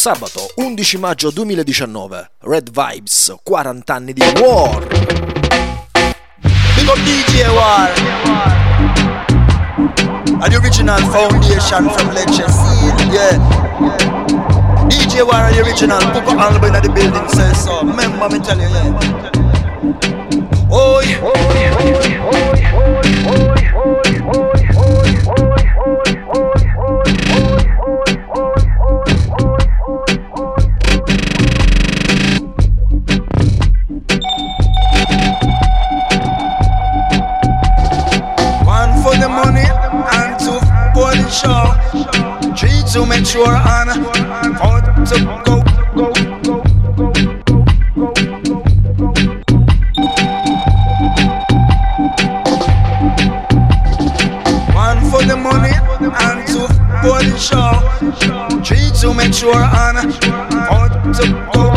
Sabato 11 maggio 2019, Red Vibes, 40 anni di War. Big up DJ War, an original foundation from Legacy, yeah. DJ War, the original, Puka Albin at the building says so. Remember me tell you, yeah. Oh, yeah. Show. 3 to make sure on 4 to go. 1 for the money and 2 for the show. 3 to make sure on 4 to go.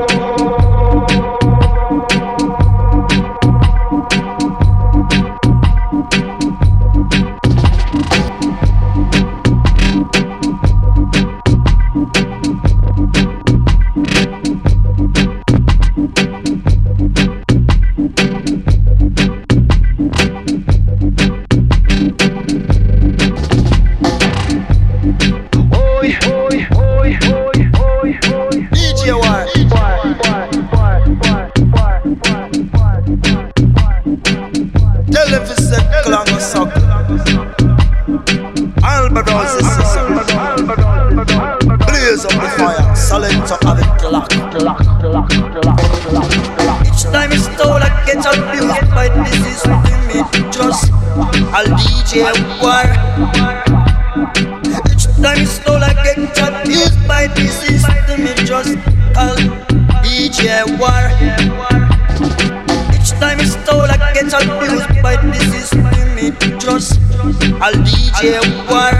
I'll DJ War. Each time it's slow like get abused by the system, it just call DJ War. Each time it's slow like get abused by the system, it just I'll DJ War.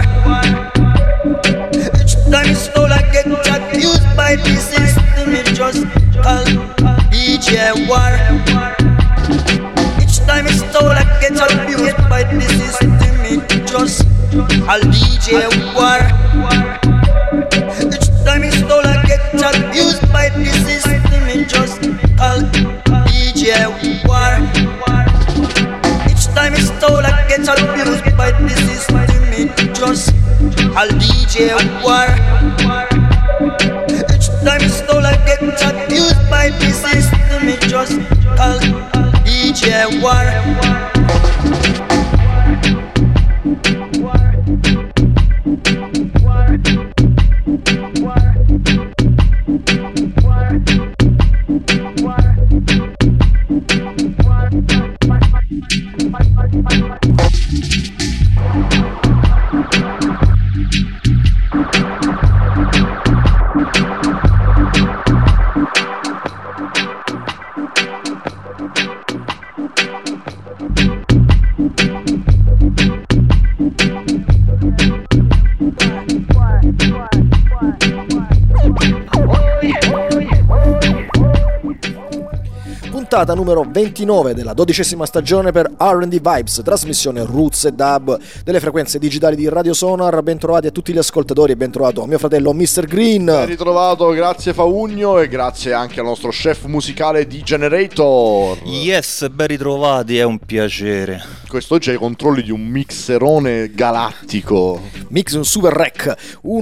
Each time it's slow like get abused by the system, it just call DJ War. Time is so like get abused by the system, it just I'll DJ War. Each time is so like get abused by the system, it just I'll DJ War. Each time is so like get abused by the system, it just I'll DJ War. Each time is so like get abused by the system, it just I'll DJ War. Puntata numero 29 della 12ª stagione per R&D Vibes, trasmissione Roots e Dub delle frequenze digitali di Radio Sonar. Bentrovati a tutti gli ascoltatori e bentrovato a mio fratello Mr. Green. Ben ritrovato, grazie Faugno e grazie anche al nostro chef musicale di Generator. Yes, ben ritrovati, è un piacere. Quest'oggi ai controlli di un mixerone galattico. Mix un super rec,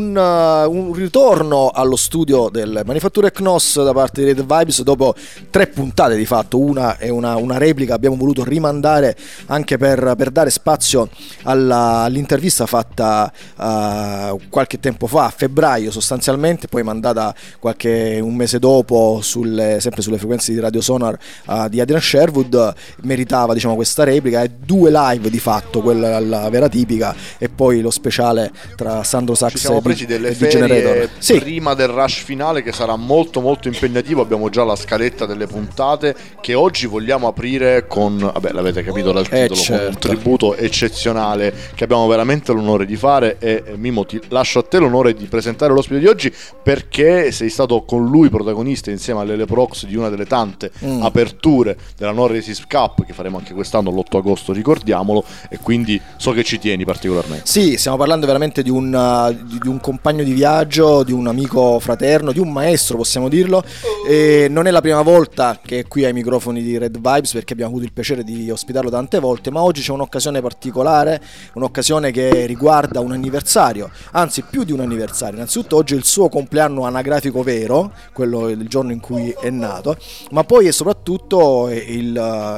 un ritorno allo studio del Manifatture Knos da parte di Red Vibes dopo 3 puntate di fatto. Una è una replica, abbiamo voluto rimandare anche per dare spazio all'intervista fatta qualche tempo fa, a febbraio sostanzialmente, poi mandata un mese dopo sempre sulle frequenze di Radio Sonar di Adrian Sherwood. Meritava, diciamo, questa replica e 2 live di fatto, quella la vera tipica e poi lo speciale tra Sandro Sax ci siamo presi delle ferie prima del rush finale, che sarà molto molto impegnativo. Abbiamo già la scaletta delle puntate che oggi vogliamo aprire con, l'avete capito dal titolo, certo, con un tributo eccezionale che abbiamo veramente l'onore di fare. E Mimo, ti lascio a te l'onore di presentare l'ospite di oggi, perché sei stato con lui protagonista insieme all'Ele Prox di una delle tante aperture della No Resist Cup che faremo anche quest'anno l'8 agosto, ricordiamo. ricordiamolo, e quindi so che ci tieni particolarmente. Sì, stiamo parlando veramente di un compagno di viaggio, di un amico fraterno, di un maestro, possiamo dirlo, e non è la prima volta che è qui ai microfoni di Red Vibes, perché abbiamo avuto il piacere di ospitarlo tante volte, ma oggi c'è un'occasione particolare, un'occasione che riguarda un anniversario, anzi più di un anniversario. Innanzitutto oggi è il suo compleanno anagrafico vero, quello il giorno in cui è nato, ma poi è soprattutto il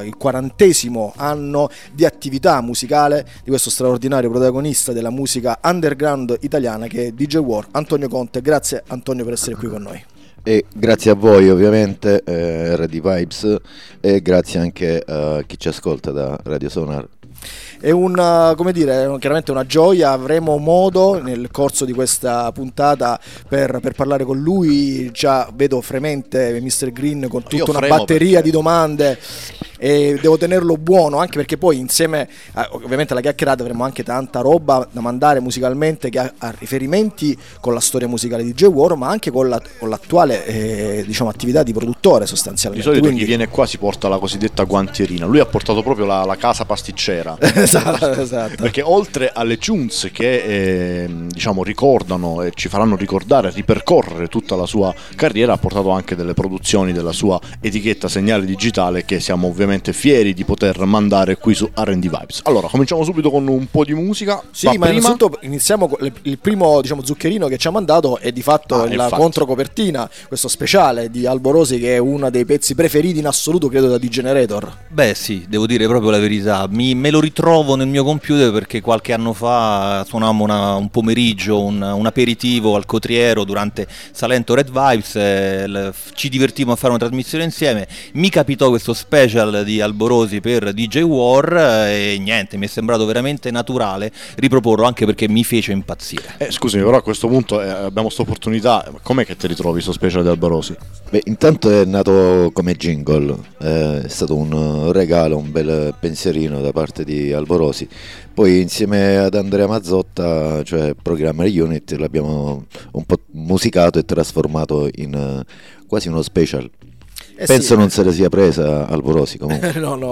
40° anno di attività musicale di questo straordinario protagonista della musica underground italiana che è DJ War, Antonio Conte. Grazie Antonio per essere qui con noi. E grazie a voi ovviamente, RD Vibes, e grazie anche a chi ci ascolta da Radio Sonar. È chiaramente una gioia, avremo modo nel corso di questa puntata per parlare con lui. Già vedo fremente Mr. Green con tutta una batteria di domande e devo tenerlo buono, anche perché poi insieme ovviamente alla chiacchierata avremo anche tanta roba da mandare musicalmente che ha riferimenti con la storia musicale di J. War, ma anche con l'attuale attività di produttore sostanzialmente. Di solito chi viene qua si porta la cosiddetta guantierina, lui ha portato proprio la casa pasticcera. Esatto. Perché oltre alle tunes che ricordano e ci faranno ricordare, ripercorrere tutta la sua carriera, ha portato anche delle produzioni della sua etichetta Segnale Digitale, che siamo ovviamente fieri di poter mandare qui su R&D Vibes. Allora, cominciamo subito con un po' di musica. Sì, ma innanzitutto iniziamo con il primo zuccherino che ci ha mandato, è di fatto la controcopertina, questo speciale di Alborosi, che è uno dei pezzi preferiti in assoluto, credo, da D-Generator. Beh sì, devo dire proprio la verità, me lo ritrovo nel mio computer perché qualche anno fa suonavamo un pomeriggio, un aperitivo al Cotriero durante Salento Red Vibes, ci divertimmo a fare una trasmissione insieme, mi capitò questo special di Alborosi per DJ War e niente, mi è sembrato veramente naturale riproporlo, anche perché mi fece impazzire. Scusami, però a questo punto abbiamo questa opportunità, com'è che ti ritrovi questo special di Alborosi? Beh, intanto è nato come jingle, è stato un regalo, un bel pensierino da parte di Alborosi. Poi insieme ad Andrea Mazzotta, cioè Programmer Unit, l'abbiamo un po' musicato e trasformato in quasi uno special. Penso non se la sia presa Alborosi comunque.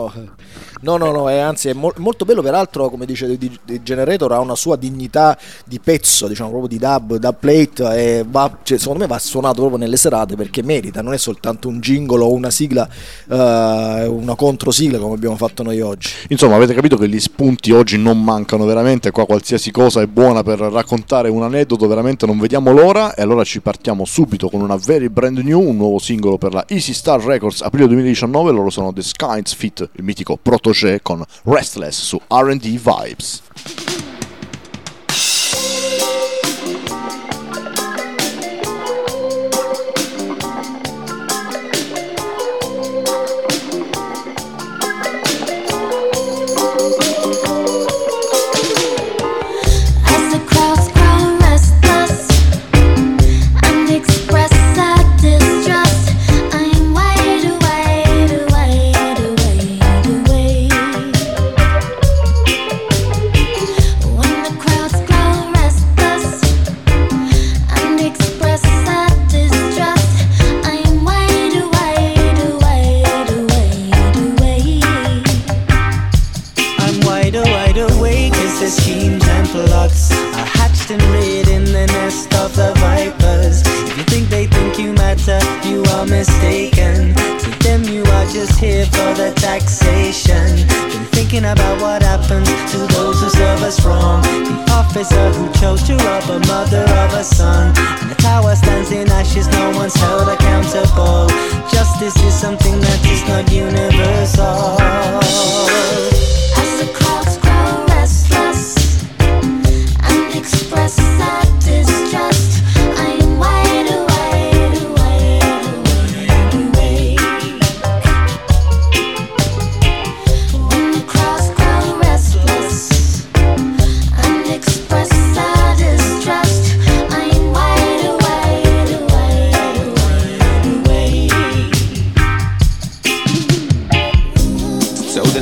No, anzi è molto bello, peraltro, come dice D-Generator, ha una sua dignità di pezzo, proprio di dub plate, e secondo me va suonato proprio nelle serate, perché merita, non è soltanto un jingle o una sigla, una controsigla come abbiamo fatto noi oggi. Insomma, avete capito che gli spunti oggi non mancano veramente, qua qualsiasi cosa è buona per raccontare un aneddoto, veramente non vediamo l'ora. E allora ci partiamo subito con una very brand new, un nuovo singolo per la Easy Star Records, aprile 2019. Loro sono The Skynes feat. il mitico Protégé con Restless su R&D Vibes.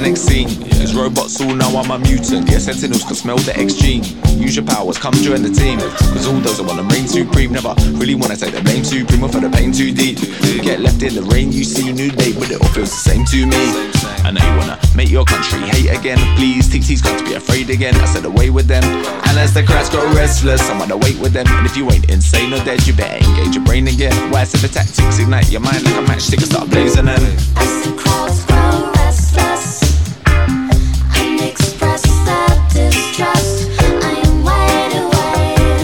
next scene. Cause robots all know I'm a mutant. Yeah, sentinels can smell the X gene. Use your powers, come join the team. Cause all those that wanna reign supreme never really wanna take the blame supreme or for the pain too deep. Get left in the rain, you see new day, but it all feels the same to me. I know you wanna make your country hate again. Please teach these guys to be afraid again. I said away with them. And as the crowds grow restless, I wanna wait with them. And if you ain't insane or dead, you better engage your brain again. Why I said the tactics ignite your mind like a matchstick and start blazing them. As the crowds grow restless and express their distrust, I am wide awake.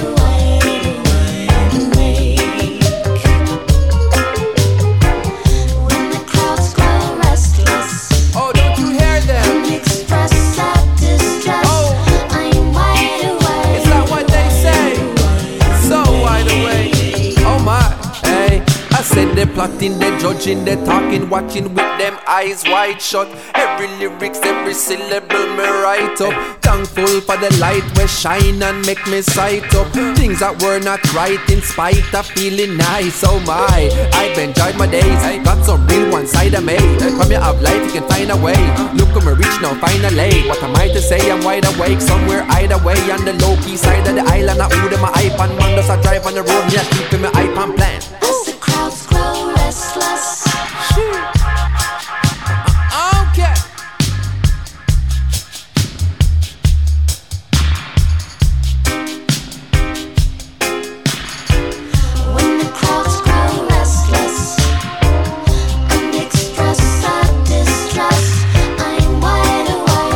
When the crowds grow restless, oh, don't you hear them? and express their distress, I am wide awake. Is that what they say? So wide awake. Oh my, hey. I said they're plotting, they're judging, they're talking, watching with them eyes wide shut. Every lyrics, every syllable me write up. Thankful for the light where shine and make me sight up things that were not right in spite of feeling nice. Oh my, I've enjoyed my days, got some real one side of me. From you have life, you can find a way. Look at me reach now, finally. What am I to say? I'm wide awake somewhere either way. On the low key side of the island, I order my iPad. Man does I drive on the road, yeah, keeping my iPad plan. As the crowds grow restless, Okay. when the crowds grow restless and express their distress, I am wide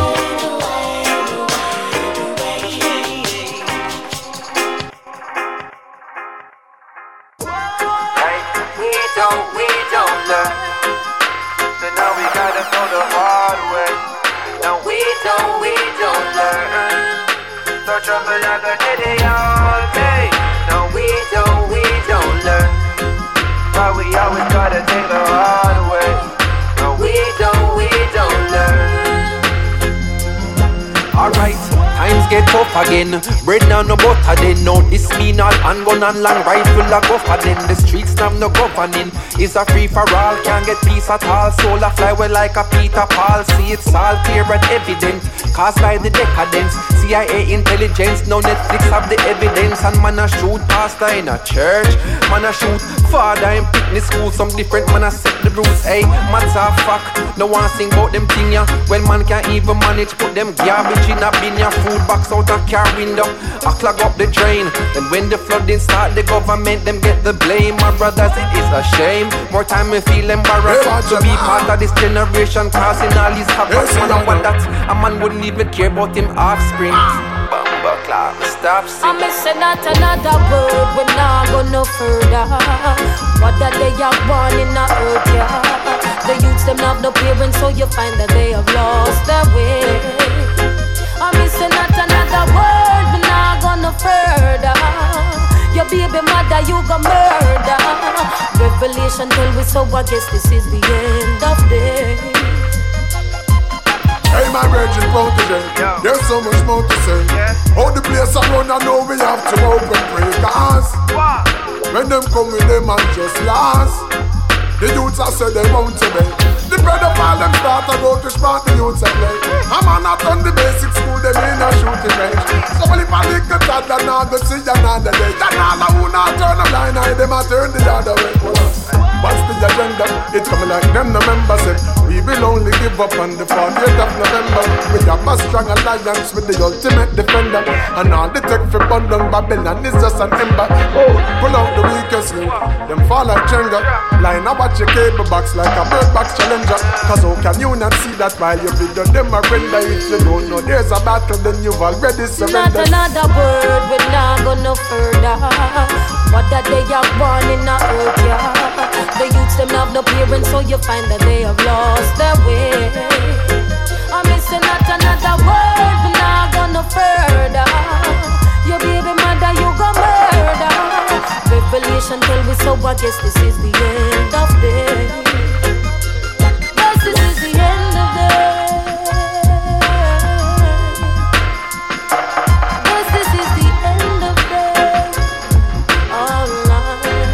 We don't learn. So now we gotta go the hard way. No, we don't learn. So trouble like a day all day. No, we don't learn. But we always gotta take the hard way. No, we don't learn. Alright, times get tough again. Bread now no butter then. No, this mean all handgun and long rifle a go for then. The streets now no governing. It's a free for all, can't get peace at all. Soul a fly well like a Peter Paul. See it's all clear and evident, caused by the decadence. CIA intelligence, no Netflix have the evidence. And man a shoot pastor in a church, man a shoot father in picnic school. Some different man a set the rules. Hey, man's a fuck, no one sing about them thing ya. Well man can't even manage put them garbage in a bin ya. Food box out a car window, a clog up the drain. Then when the flooding start, the government them get the blame. My brothers, it is a shame. More time we feel embarrassed to be part of this generation, causing all these havoc. Man, I want that a man wouldn't even care about him offspring. Bumba clock, stop I'm singing. missing not another word, we not go no further. What that they are born in the earth, yeah. The youths them have no parents, so you find that they have lost their way. I'm missing not another word, we not go no further. Your baby mother, you go murder. Revelation tell we so, I guess this is the end of day. Hey, my virgin protege, there's so much more to say. All the place I run, I know we have to open pray. Cause when them come with them and just last, the youths I said they want to be. The brother fall them start to go to spot the youths I play. I'm not on the basic school, them in a shooting range. So when if I lick the toddler, now go see another day. Then all I who not turn a blind eye, them I turn the other way. What's the agenda? It's coming like them, the members say we will only give up on the 40th of November. We have a strong alliance with the ultimate defender. And all the tech for bundle Babylon is just an ember. Oh, pull out the weakest link, them fall like Jenga. Line up watch your cable box like a bird box challenger. Cause how can you not see that while you video them a render? If you don't know there's a battle, then you've already surrendered. Not another word, we not go no further. What that they are born in the earth, yeah. The youths them have no parents, so you find that they have lost their way. I'm missing not another word, we not go no further. Your baby mother, you go murder. Revelation tell we so, I guess this is the end of day. Yes, this is the end of day. Yes, this is the end of day. All right.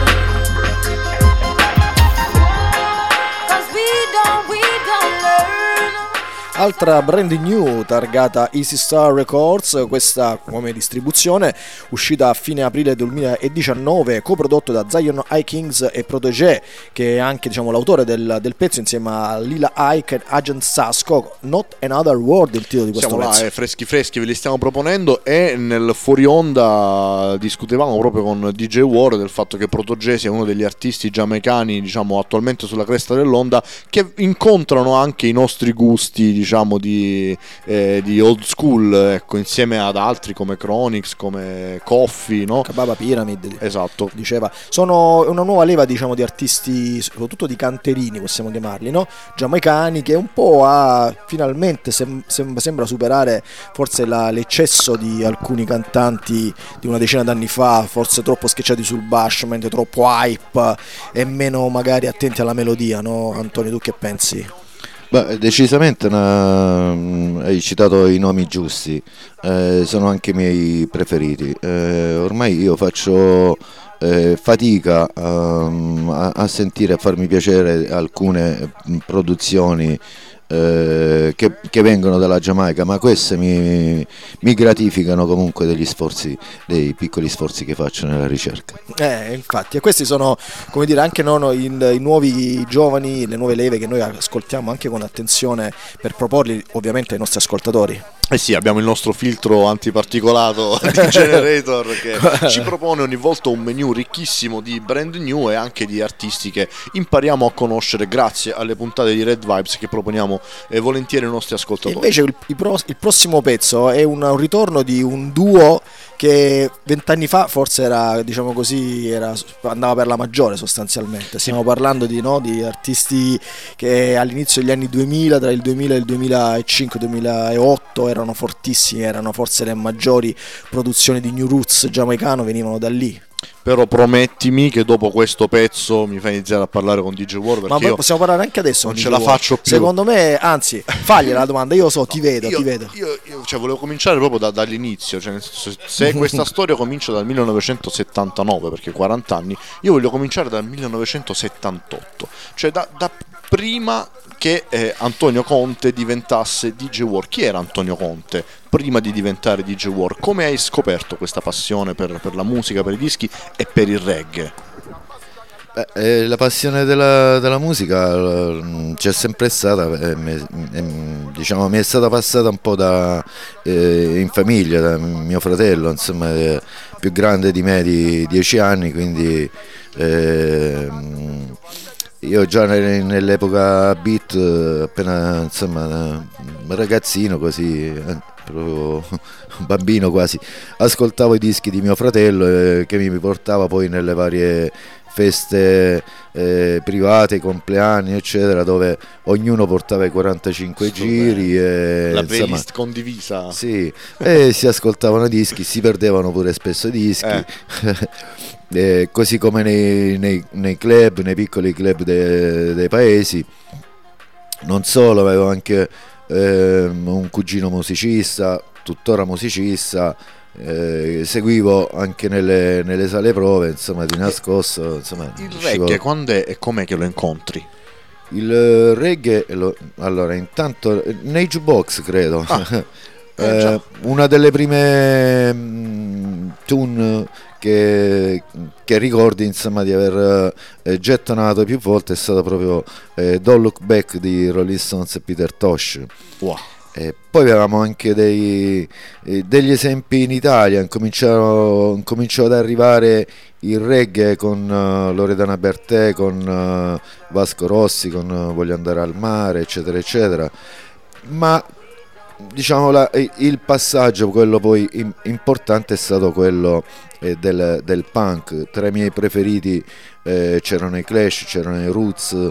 Cause we don't learn. Altra brand new targata Easy Star Records, questa come distribuzione uscita a fine aprile 2019, coprodotto da Zion I Kings e Protégé, che è anche l'autore del pezzo insieme a Lila Ike e Agent Sasco. Not Another World il titolo di questo Siamo pezzo. là, freschi ve li stiamo proponendo, e nel fuori onda discutevamo proprio con DJ War del fatto che Protégé sia uno degli artisti giamaicani attualmente sulla cresta dell'onda, che incontrano anche i nostri gusti di old school, ecco, insieme ad altri come Chronix, come Coffee, no? Kababa Pyramid, esatto, diceva. Sono una nuova leva di artisti, soprattutto di canterini possiamo chiamarli, no? Giamaicani, che un po' finalmente sembra superare forse l'eccesso di alcuni cantanti di una decina d'anni fa, forse troppo schiacciati sul bashment, troppo hype e meno magari attenti alla melodia, no? Antonio, tu che pensi? Beh, decisamente hai citato i nomi giusti, sono anche i miei preferiti. Ormai io faccio fatica a sentire, a farmi piacere alcune produzioni che vengono dalla Giamaica, ma queste mi gratificano comunque dei piccoli sforzi che faccio nella ricerca. Infatti, e questi sono, come dire, anche i nuovi giovani, le nuove leve che noi ascoltiamo anche con attenzione per proporli ovviamente ai nostri ascoltatori. Eh sì, abbiamo il nostro filtro antiparticolato di Generator che ci propone ogni volta un menu ricchissimo di brand new e anche di artisti che impariamo a conoscere grazie alle puntate di Red Vibes che proponiamo volentieri ai nostri ascoltatori. Invece il prossimo pezzo è un ritorno di un duo che 20 anni fa forse era, andava per la maggiore sostanzialmente. Stiamo parlando di artisti che all'inizio degli anni 2000, tra il 2000 e il 2005-2008 erano fortissimi, erano forse le maggiori produzioni di new roots giamaicano, venivano da lì. Però promettimi che dopo questo pezzo mi fai iniziare a parlare con DJ War, perché ma possiamo parlare anche adesso, non ce la faccio più. Secondo me, anzi, fagli la domanda, io ti vedo. Io volevo cominciare proprio dall'inizio, cioè nel senso, se questa storia comincia dal 1979, perché 40 anni, io voglio cominciare dal 1978, cioè da prima che Antonio Conte diventasse DJ War. Chi era Antonio Conte prima di diventare DJ War? Come hai scoperto questa passione per la musica, per i dischi e per il reggae? La passione della musica c'è sempre stata, mi è stata passata un po' in famiglia, da mio fratello, insomma, più grande di me di 10 anni, quindi io già nell'epoca beat, appena ragazzino così, proprio un bambino quasi, ascoltavo i dischi di mio fratello che mi portava poi nelle varie feste private, compleanni eccetera, dove ognuno portava i 45 giri e la playlist condivisa, sì, e si ascoltavano dischi, si perdevano pure spesso dischi. Così come nei club, nei piccoli club dei paesi. Non solo, avevo anche un cugino musicista, tuttora musicista, seguivo anche nelle sale prove, insomma, di nascosto. Insomma, il reggae quando è e com'è che lo incontri? Il reggae, allora, intanto nei jukebox credo. Una delle prime tune che ricordi, insomma, di aver gettonato più volte è stata proprio Don't Look Back di Rolling Stones e Peter Tosh. Wow. Poi avevamo anche degli esempi in Italia, cominciò ad arrivare il reggae con Loredana Bertè, con Vasco Rossi, con Voglio andare al mare, eccetera eccetera, ma diciamo il passaggio, quello poi importante, è stato quello del punk. Tra i miei preferiti c'erano i Clash, c'erano i Roots,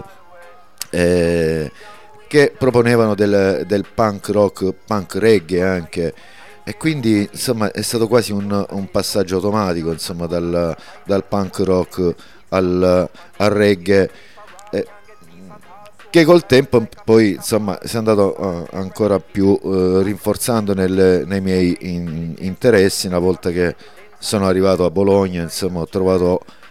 che proponevano del punk rock, punk reggae anche, e quindi insomma è stato quasi un passaggio automatico, insomma, dal punk rock al reggae, che col tempo poi, insomma, si è andato ancora più rinforzando nei miei interessi. Una volta che sono arrivato a Bologna, insomma, ho trovato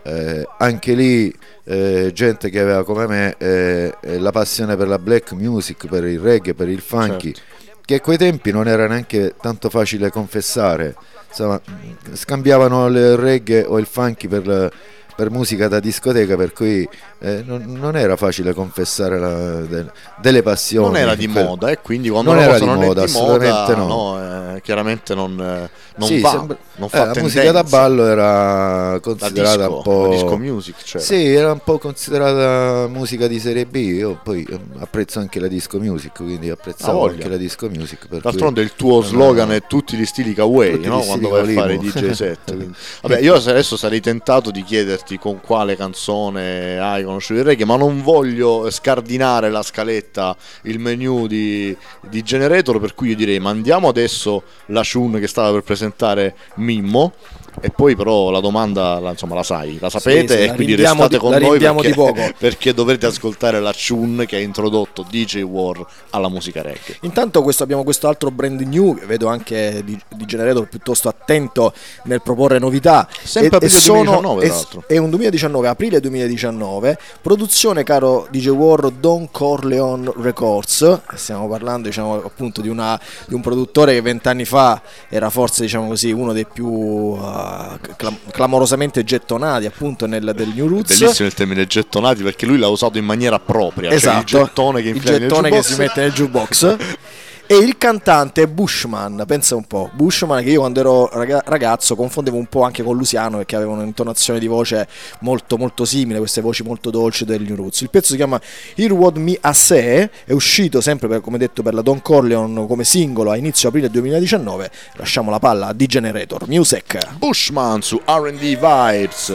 anche lì gente che aveva come me la passione per la black music, per il reggae, per il funky, che a quei tempi non era neanche tanto facile confessare. Insomma, scambiavano il reggae o il funky per musica da discoteca, per cui non era facile confessare delle passioni. Non era di moda, e quindi quando non una era cosa di non moda, è di moda, assolutamente no. Chiaramente non Sì, va, sembra- non fa la tendenza. musica da ballo era considerata disco, un po'. la disco music, cioè. Sì, era un po' considerata musica di serie B. Io poi apprezzo anche la disco music, quindi apprezzavo voglia. anche la disco music. Per D'altronde cui- il tuo slogan è tutti gli stili kawaii, Tutti no? gli Quando stili vai a fare i Kawalimo. DJ set. Quindi. Vabbè, io adesso sarei tentato di chiederti con quale canzone hai conosciuto il reggae, ma non voglio scardinare la scaletta, il menu di Generator, per cui io direi mandiamo adesso la tune che stava per presentare Mimmo, e poi però la domanda la sapete, Sì, e la quindi rinviamo restate di- con la noi rinviamo perché, di poco. perché dovrete ascoltare la tune che ha introdotto DJ War alla musica reggae. Intanto abbiamo questo altro brand new, vedo anche di Generator piuttosto attento nel proporre novità. Sempre aprile 2019, tra l'altro. È un 2019, aprile 2019, produzione, caro DJ War, Don Corleone Records. Stiamo parlando, diciamo, appunto di un produttore che 20 anni fa era forse, diciamo così, uno dei più clamorosamente gettonati appunto del New Roots. Bellissimo il termine gettonati, perché lui l'ha usato in maniera propria, Esatto, cioè il gettone che infila nel gettone che jukebox. si mette nel jukebox. E il cantante è Bushman, pensa un po', Bushman, che io quando ero ragazzo confondevo un po' anche con Luciano, perché aveva un'intonazione di voce molto molto simile, queste voci molto dolci del New Roots. Il pezzo si chiama Hear What Me I Say, è uscito sempre come detto per la Don Corleone come singolo a inizio aprile 2019. Lasciamo la palla a D-Generator Music. Bushman su R&D Vibes.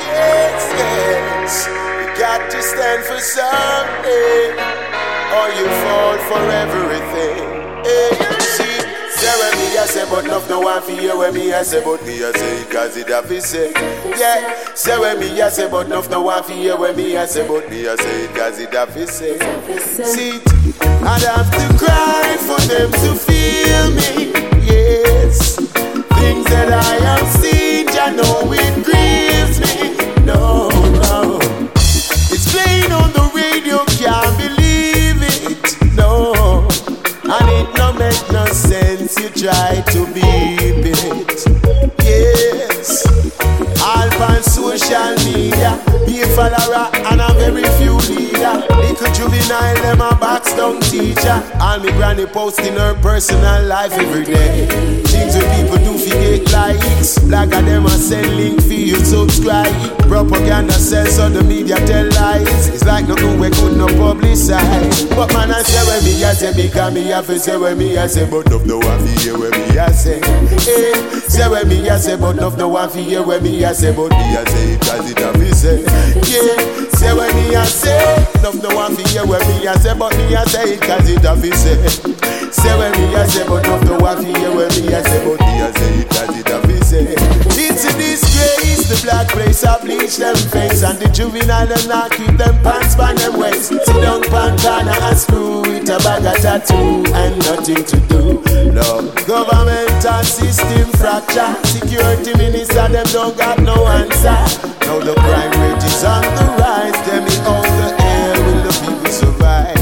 Yes, you got to stand for something, or you fall for everything. Hey, see, say when me I say, but enough no one for you when me I say, but me I say, cause it have to say. Yeah, say when me I say, but enough no one for you when me I say, but me I say, cause it have to say. See, I'd have to cry for them to feel me. Yes, things that I have seen, I know it grieves me. No, no, it's playing on the radio, can't believe it. No, and it no make no sense. You try to beep it. Yes, all on social media, be a follower and a very few leader. Little juvenile, them a box down teacher. All me granny posting her personal life every day. Things that people do forget likes. Black of them a send link for you subscribe. Propaganda sells so the media tell lies. It's like nothing we could not publicize. But man I say when me I say, because me have to say when me I say, but no one for hear when me I say. Hey, say when me I say, but no one for hear when me I say, but me I say it cause it have to say. Yeah, say when me I say, no one for hear when me I say, but me I say it cause it have to say. Say when me I say, but no one for hear when me I say, but me I say it cause it have to say. It's a disgrace, the black place I bleach them face, and the juvenile them not keep them pants by them waist. Sit down pan corner and screw with a bag of tattoo and nothing to do. No, governmental system fracture. Security minister them don't got no answer. Now the crime rate is on the rise. Tell me how the hell will the people survive?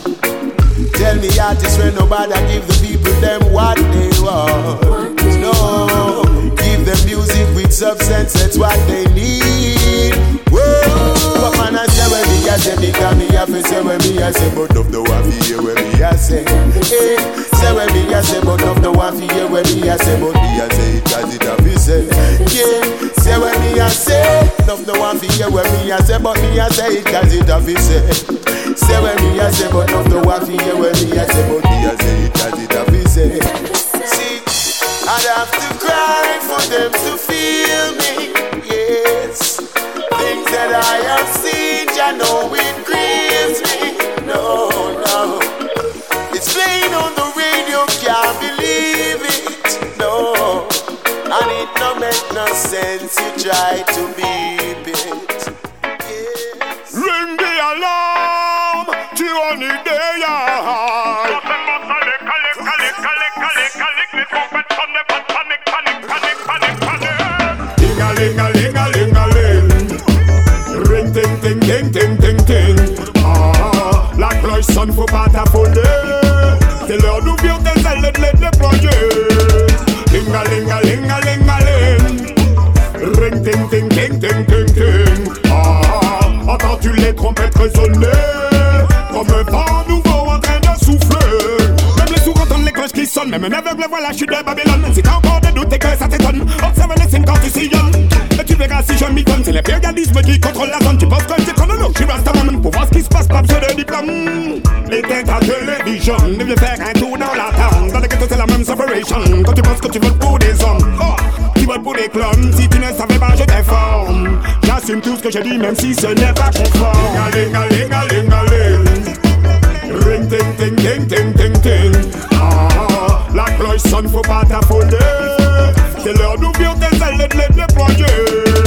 Tell me artists when nobody give the people them what they want. No, give them music with substance, that's what they need. Whoa, but man I say when me I say, because me have to say when me I say, but of the one for hear when me I say. Hey, say when me I say, but of the one for hear when me I say, but me I say it cause it have to say. Yeah, say when me I say, of the one for hear when me I say, but me I say it cause it have to say. Say when me I say, but of the one for hear when me I say, but me I say it cause it have to say. See, I'd have to cry for them to feel me. Yes, things that I have seen, I know it grieves me. No, no, it's playing on the radio, can't believe it. No, and it no make no sense. You try to beep it. Yes. Ring the alarm, tyranny day high. Ding-a-ling-a-ling-a-ling-a-ling. son. Même un aveugle voit la chute de Babylone. Si t'as encore des doutes et que ça t'étonne, observe les signes quand tu sillonnes. Et tu verras si je m'y donne. C'est l'impérialisme qui contrôle la zone. Tu penses que c'est chronologue, je suis Rastaman. Pour voir ce qui se passe, pas besoin de diplôme. Les têtes à télévision, ne viens faire un tour dans la town. Dans les ghettos c'est la même separation. Quand tu penses que tu votes pour des hommes, tu votes pour des clones. Si tu ne savais pas, je t'informe. J'assume tout ce que je dis, même si ce n'est pas conforme. Ling-a-ling-a-ling-a-ling-a-ling. Ring ting ting ting ting ting ting. Ah, la cloche sonne, faut pas t'affoler. C'est l'heure d'ouvrir tes ailes et de les déployer.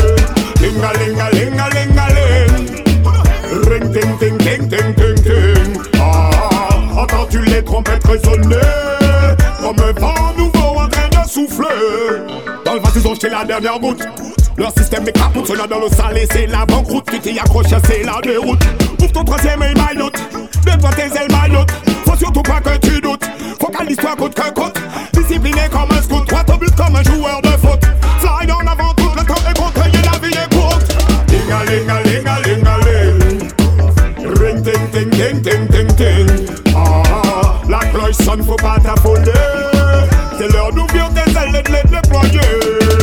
Ling-a-ling-a-ling-a-ling-a-ling. Ring ting ting ting ting ting ting. Ah, entends-tu les trompettes résonner? Comme un vent nouveau en train de souffler. Dans le vase ils ont jeté la dernière goutte. Leur système est capoute, cela dans l'eau salée, c'est la banqueroute. Tu t'y accroches, c'est la déroute. Ouvre ton troisième œil maillotte, donne-toi tes ailes maillottes. Faut surtout pas que tu doutes, focalise-toi côte que côte. Discipliné comme un scout, droit au but comme un joueur de foot. Fly en avant, tout le temps est compté et la vie est courte. Ling-a-ling-a-ling-a-ling-a-ling. Ring ting ting ting ting ting ting. Ah, la cloche sonne, faut pas t'affoler. C'est l'heure d'ouvrir tes ailes et de les déployer.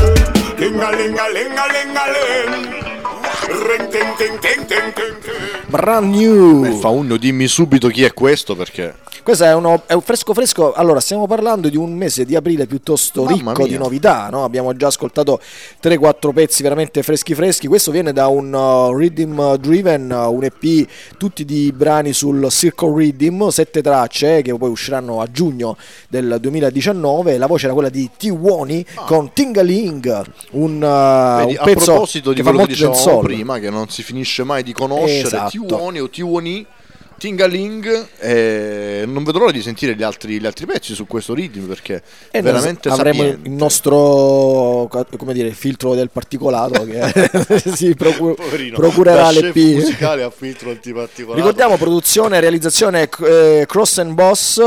Ling-a-ling-a-ling-a-ling-a-ling. Ring ting ting ting ting ting ting. Brand new. Faunno, dimmi subito chi è questo, perché Questo è un fresco fresco. Allora, stiamo parlando di un mese di aprile piuttosto ricco di novità, no? Abbiamo già ascoltato 3-4 pezzi veramente freschi freschi. Questo viene da un Rhythm Driven, un EP, tutti di brani sul Circle Rhythm, 7 tracce che poi usciranno a giugno del 2019. La voce era quella di T-Woni con Tingaling, un a pezzo proposito di che fa quello che molto dicevamo dancehall. prima, che non si finisce mai di conoscere, Esatto. T-Woni o T-Woni, Tingaling, non vedo l'ora di sentire gli altri pezzi su questo ritmo, perché E veramente noi avremo sapiente. il nostro, come dire, filtro del particolato che si Poverino, procurerà da chef l'EP. musicale a filtro antiparticolato. Ricordiamo produzione e realizzazione Cross and Boss,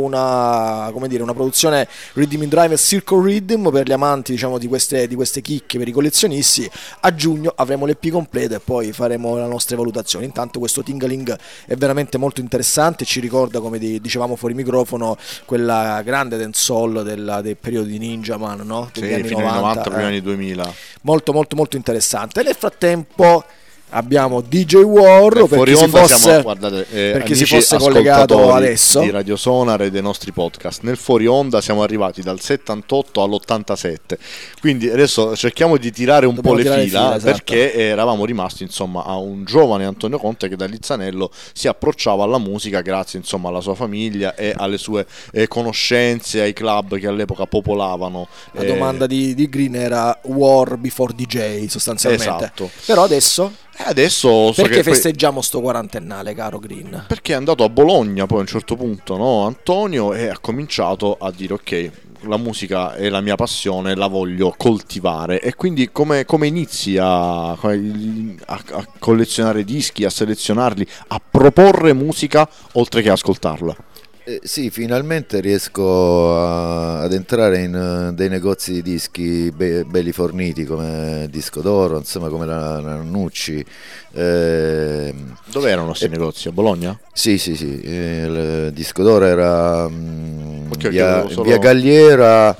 una produzione Rhythm in Drive e Circle Rhythm per gli amanti, diciamo, di queste chicche, per i collezionisti. A giugno avremo l'EP completo e poi faremo le nostre valutazioni. Intanto questo Tingaling è veramente molto interessante, ci ricorda, come dicevamo fuori microfono, quella grande dancehall del periodo di Ninja Man, no? Sì, Degli anni fine 90, primi anni 2000. Molto molto molto interessante. E nel frattempo abbiamo DJ War, per chi si fosse, per chi si fosse collegato adesso di Radio Sonar e dei nostri podcast. Nel fuori onda siamo arrivati dal 78 all'87, quindi adesso cerchiamo di tirare un po' le fila, esatto. perché eravamo rimasti insomma a un giovane Antonio Conte che da Lizzanello si approcciava alla musica grazie insomma alla sua famiglia e alle sue conoscenze, ai club che all'epoca popolavano. La domanda di Green era War before DJ sostanzialmente. Esatto. Però adesso so perché che festeggiamo sto quarantennale, caro Green? perché è andato a Bologna poi a un certo punto, no, Antonio, e ha cominciato a dire ok, la musica è la mia passione, la voglio coltivare. E quindi come inizi a collezionare dischi, a selezionarli, a proporre musica oltre che ascoltarla? Sì, finalmente riesco ad entrare in dei negozi di dischi belli forniti come Disco d'Oro, insomma, come la Nucci. Dove erano questi negozi? A Bologna? Sì, il Disco d'Oro era via Galliera.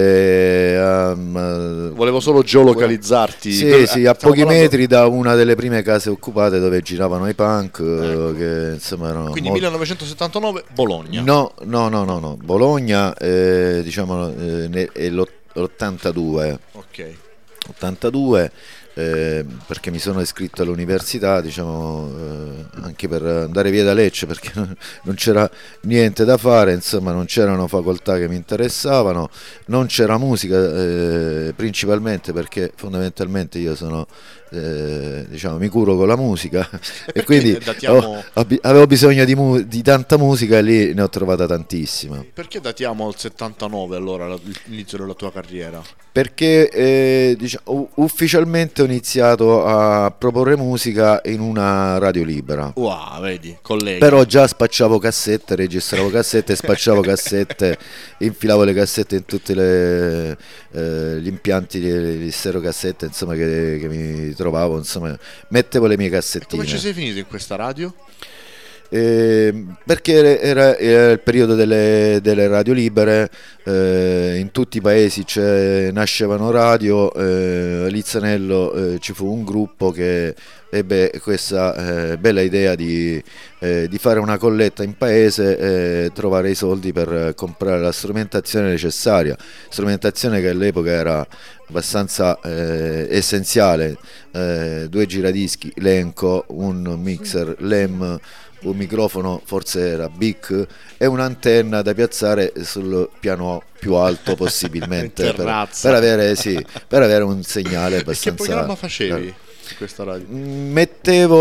Volevo solo geolocalizzarti. Sì, a pochi metri da una delle prime case occupate dove giravano i punk, che insomma erano. Quindi 1979 Bologna. No, Bologna, diciamo è l'82. Ok. 82, perché mi sono iscritto all'università, diciamo, anche per andare via da Lecce, perché non c'era niente da fare, insomma, non c'erano facoltà che mi interessavano, non c'era musica, principalmente perché fondamentalmente io sono, diciamo, mi curo con la musica e quindi avevo bisogno di tanta musica e lì ne ho trovata tantissima. Perché datiamo al 79 allora l'inizio della tua carriera? Perché diciamo, ufficialmente ho iniziato a proporre musica in una radio libera. Wow, vedi, colleghi. Però già spacciavo cassette, registravo cassette, spacciavo cassette, infilavo le cassette in tutti gli impianti di stereocassette, insomma, che mi trovavo, insomma, mettevo le mie cassettine. Come ci sei finito in questa radio? perché era il periodo delle radio libere, in tutti i paesi nascevano radio, a Lizzanello ci fu un gruppo che ebbe questa bella idea di fare una colletta in paese e trovare i soldi per comprare la strumentazione necessaria, strumentazione che all'epoca era abbastanza essenziale, 2 giradischi, Lenco, un mixer, Lem, un microfono, forse era Bic, e un'antenna da piazzare sul piano più alto possibilmente per avere un segnale abbastanza. E che programma facevi? Questa radio? Mettevo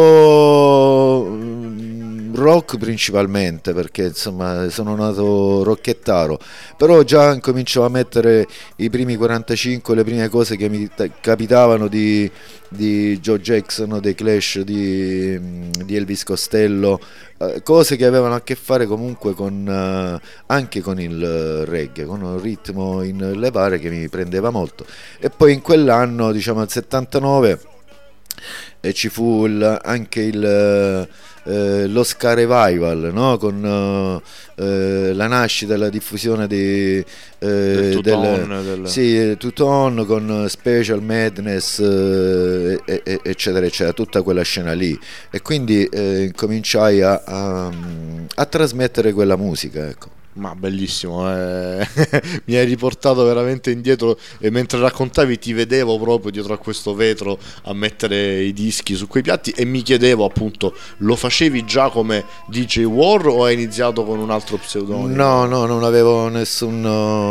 rock principalmente, perché insomma sono nato rocchettaro, però già incominciavo a mettere i primi 45, le prime cose che mi capitavano di Joe Jackson, dei Clash, di Elvis Costello, cose che avevano a che fare comunque anche con il reggae, con un ritmo in levare che mi prendeva molto. E poi in quell'anno, diciamo al 79, e ci fu anche lo Ska Revival, no? Con la nascita e la diffusione del Two-Tone, con Special Madness, eccetera eccetera, tutta quella scena lì, e quindi cominciai a trasmettere quella musica, ecco. Ma bellissimo, mi hai riportato veramente indietro, e mentre raccontavi ti vedevo proprio dietro a questo vetro a mettere i dischi su quei piatti, e mi chiedevo appunto, lo facevi già come DJ War o hai iniziato con un altro pseudonimo? No, non avevo nessun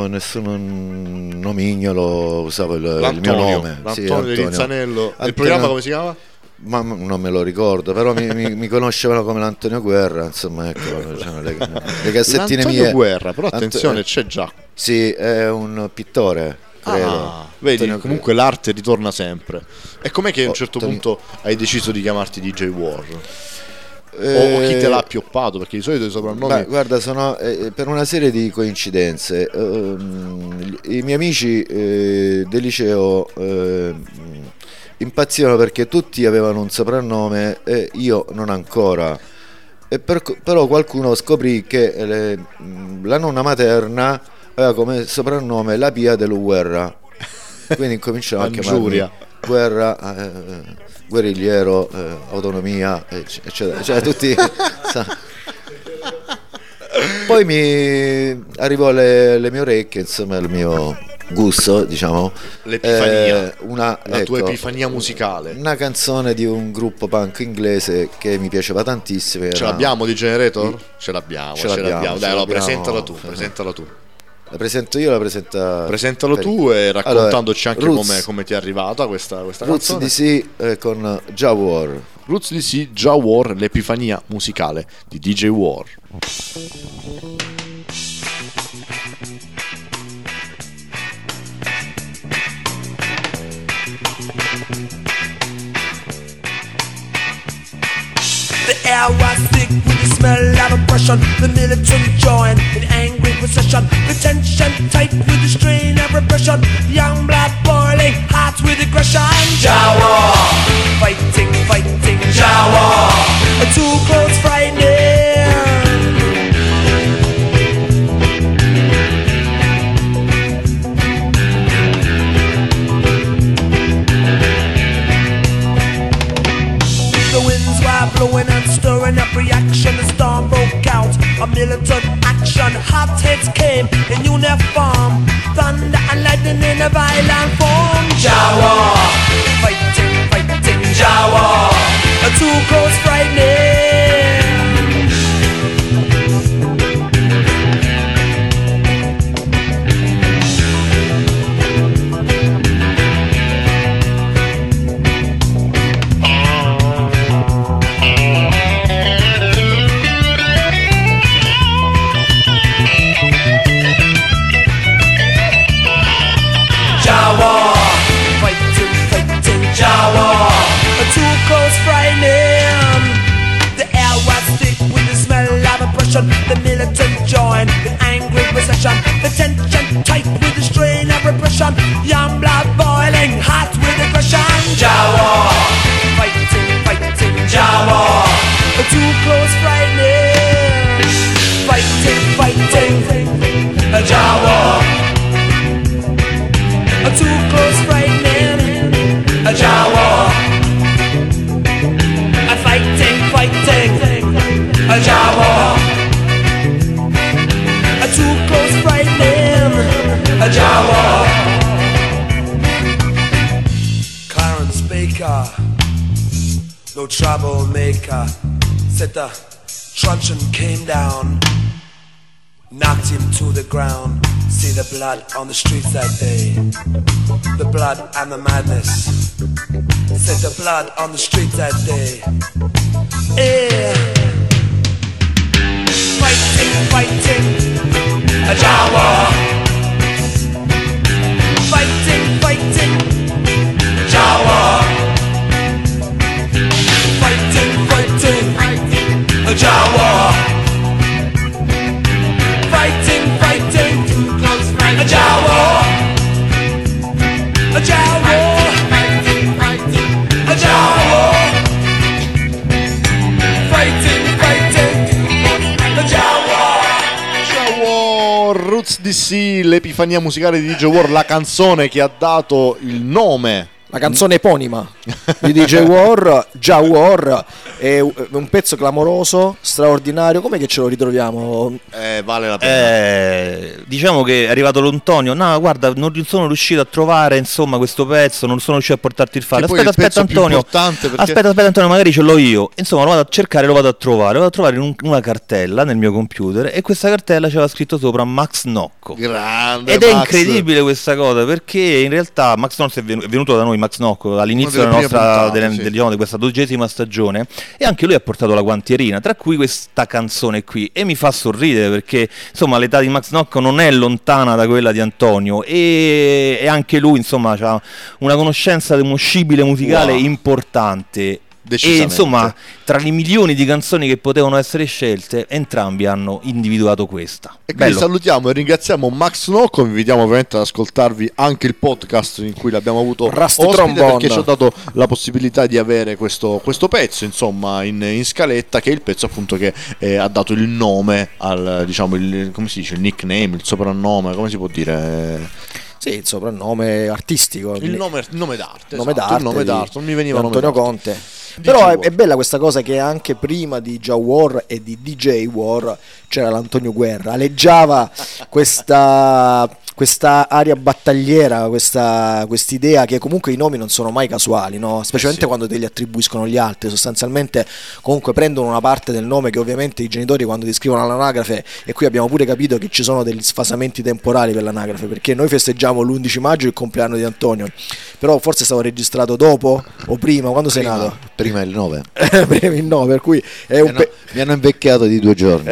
nomignolo, usavo il mio nome, Antonio di Lizzanello. E il programma come si chiama? Ma non me lo ricordo, però mi conoscevano come l'Antonio Guerra, insomma, ecco, le cassettine L'Antonio mie. Guerra, però attenzione, c'è già. Sì, è un pittore, credo. Vedi, comunque l'arte ritorna sempre. E com'è che a un certo punto hai deciso di chiamarti DJ War? O chi te l'ha appioppato? Perché di solito i soprannomi... Guarda, sono per una serie di coincidenze. I miei amici del liceo impazzivano perché tutti avevano un soprannome e io non ancora, però qualcuno scoprì che la nonna materna aveva come soprannome la Pia dello Guerra, quindi incominciamo a chiamarmi Guerra, guerrigliero, autonomia, eccetera, cioè tutti poi mi arrivò alle mie orecchie, insomma, il mio gusto, diciamo, l'epifania, la ecco, tua epifania musicale, una canzone di un gruppo punk inglese che mi piaceva tantissimo. Ce l'abbiamo di Generator? Ce l'abbiamo. Dai, presentala tu. La presento io, la presentalo tu, e raccontandoci anche come ti è arrivata questa Roots canzone. DC con Ja War. Roots DC, Ja War, l'epifania musicale di DJ War. The air was thick with the smell of oppression. The militant joined in angry procession. The tension tight with the strain of repression. Young blood boiling, hearts with aggression. Jawa, fighting, Jawa. Too close, frightening. Blowing and stirring up reaction, the storm broke out. A militant action, hot heads came in uniform. Thunder and lightning in a violent form. Jawa, fighting, Jawa. Too close, frightening. The militant joined in angry procession. The tension tight with the strain of repression. Young blood boiling, hot with aggression. Jawa, fighting, Jawa. Too close, frightening. A too close frightening, a Jawa. Clarence Baker, no troublemaker. Said the truncheon came down, knocked him to the ground. See the blood on the streets that day, the blood and the madness. Said the blood on the streets that day. Yeah. Fighting, fighting, a Jawa. Fighting, fighting, Jawa. Fighting, fighting, a Jawa. Fighting, fighting, a Jawa. A Jawa. Fighting, fighting, a Jawa. Fighting, fighting, a Jawa. Roots DC, l'epifania musicale di DJ War, la canzone che ha dato il nome, la canzone eponima di DJ War, Jawar, è un pezzo clamoroso, straordinario. Com'è che ce lo ritroviamo? Vale la pena. Diciamo che è arrivato l'Antonio. No, guarda, non sono riuscito a trovare insomma questo pezzo, non sono riuscito a portarti il file. Aspetta Antonio, perché... aspetta Antonio, magari ce l'ho io. Insomma, lo vado a cercare, lo vado a trovare in una cartella nel mio computer, e questa cartella c'era scritto sopra Max Nocco. Grande. Ed è incredibile questa cosa, perché in realtà Max Nocco è venuto da noi, Max Nocco, all'inizio della nostra diciamo, di questa 12ª stagione, e anche lui ha portato la guantierina, tra cui questa canzone qui, e mi fa sorridere perché insomma l'età di Max Nocco non è lontana da quella di Antonio, e anche lui insomma ha una conoscenza di uno scibile musicale importante. E insomma, tra le milioni di canzoni che potevano essere scelte, entrambi hanno individuato questa. E quindi salutiamo e ringraziamo Max Nocco. Vi invitiamo ovviamente ad ascoltarvi anche il podcast in cui l'abbiamo avuto ospite, perché ci ha dato la possibilità di avere questo pezzo insomma in scaletta, che è il pezzo appunto che ha dato il nome al, diciamo, come si dice, il nickname, il soprannome, come si può dire? Sì, il soprannome artistico. Il nome d'arte. Il nome d'arte, non mi veniva Antonio Conte. Però è bella questa cosa che anche prima di Jawar e di DJ War c'era l'Antonio Guerra, aleggiava questa aria battagliera, quest'idea che comunque i nomi non sono mai casuali, no? Specialmente quando te li attribuiscono gli altri. Sostanzialmente comunque prendono una parte del nome che ovviamente i genitori quando ti scrivono all'anagrafe, e qui abbiamo pure capito che ci sono degli sfasamenti temporali per l'anagrafe, perché noi festeggiamo l'11 maggio il compleanno di Antonio, però forse è stato registrato dopo o prima. Quando sei nato? Prima il 9. Prima il 9, per cui è mi hanno invecchiato di 2 giorni.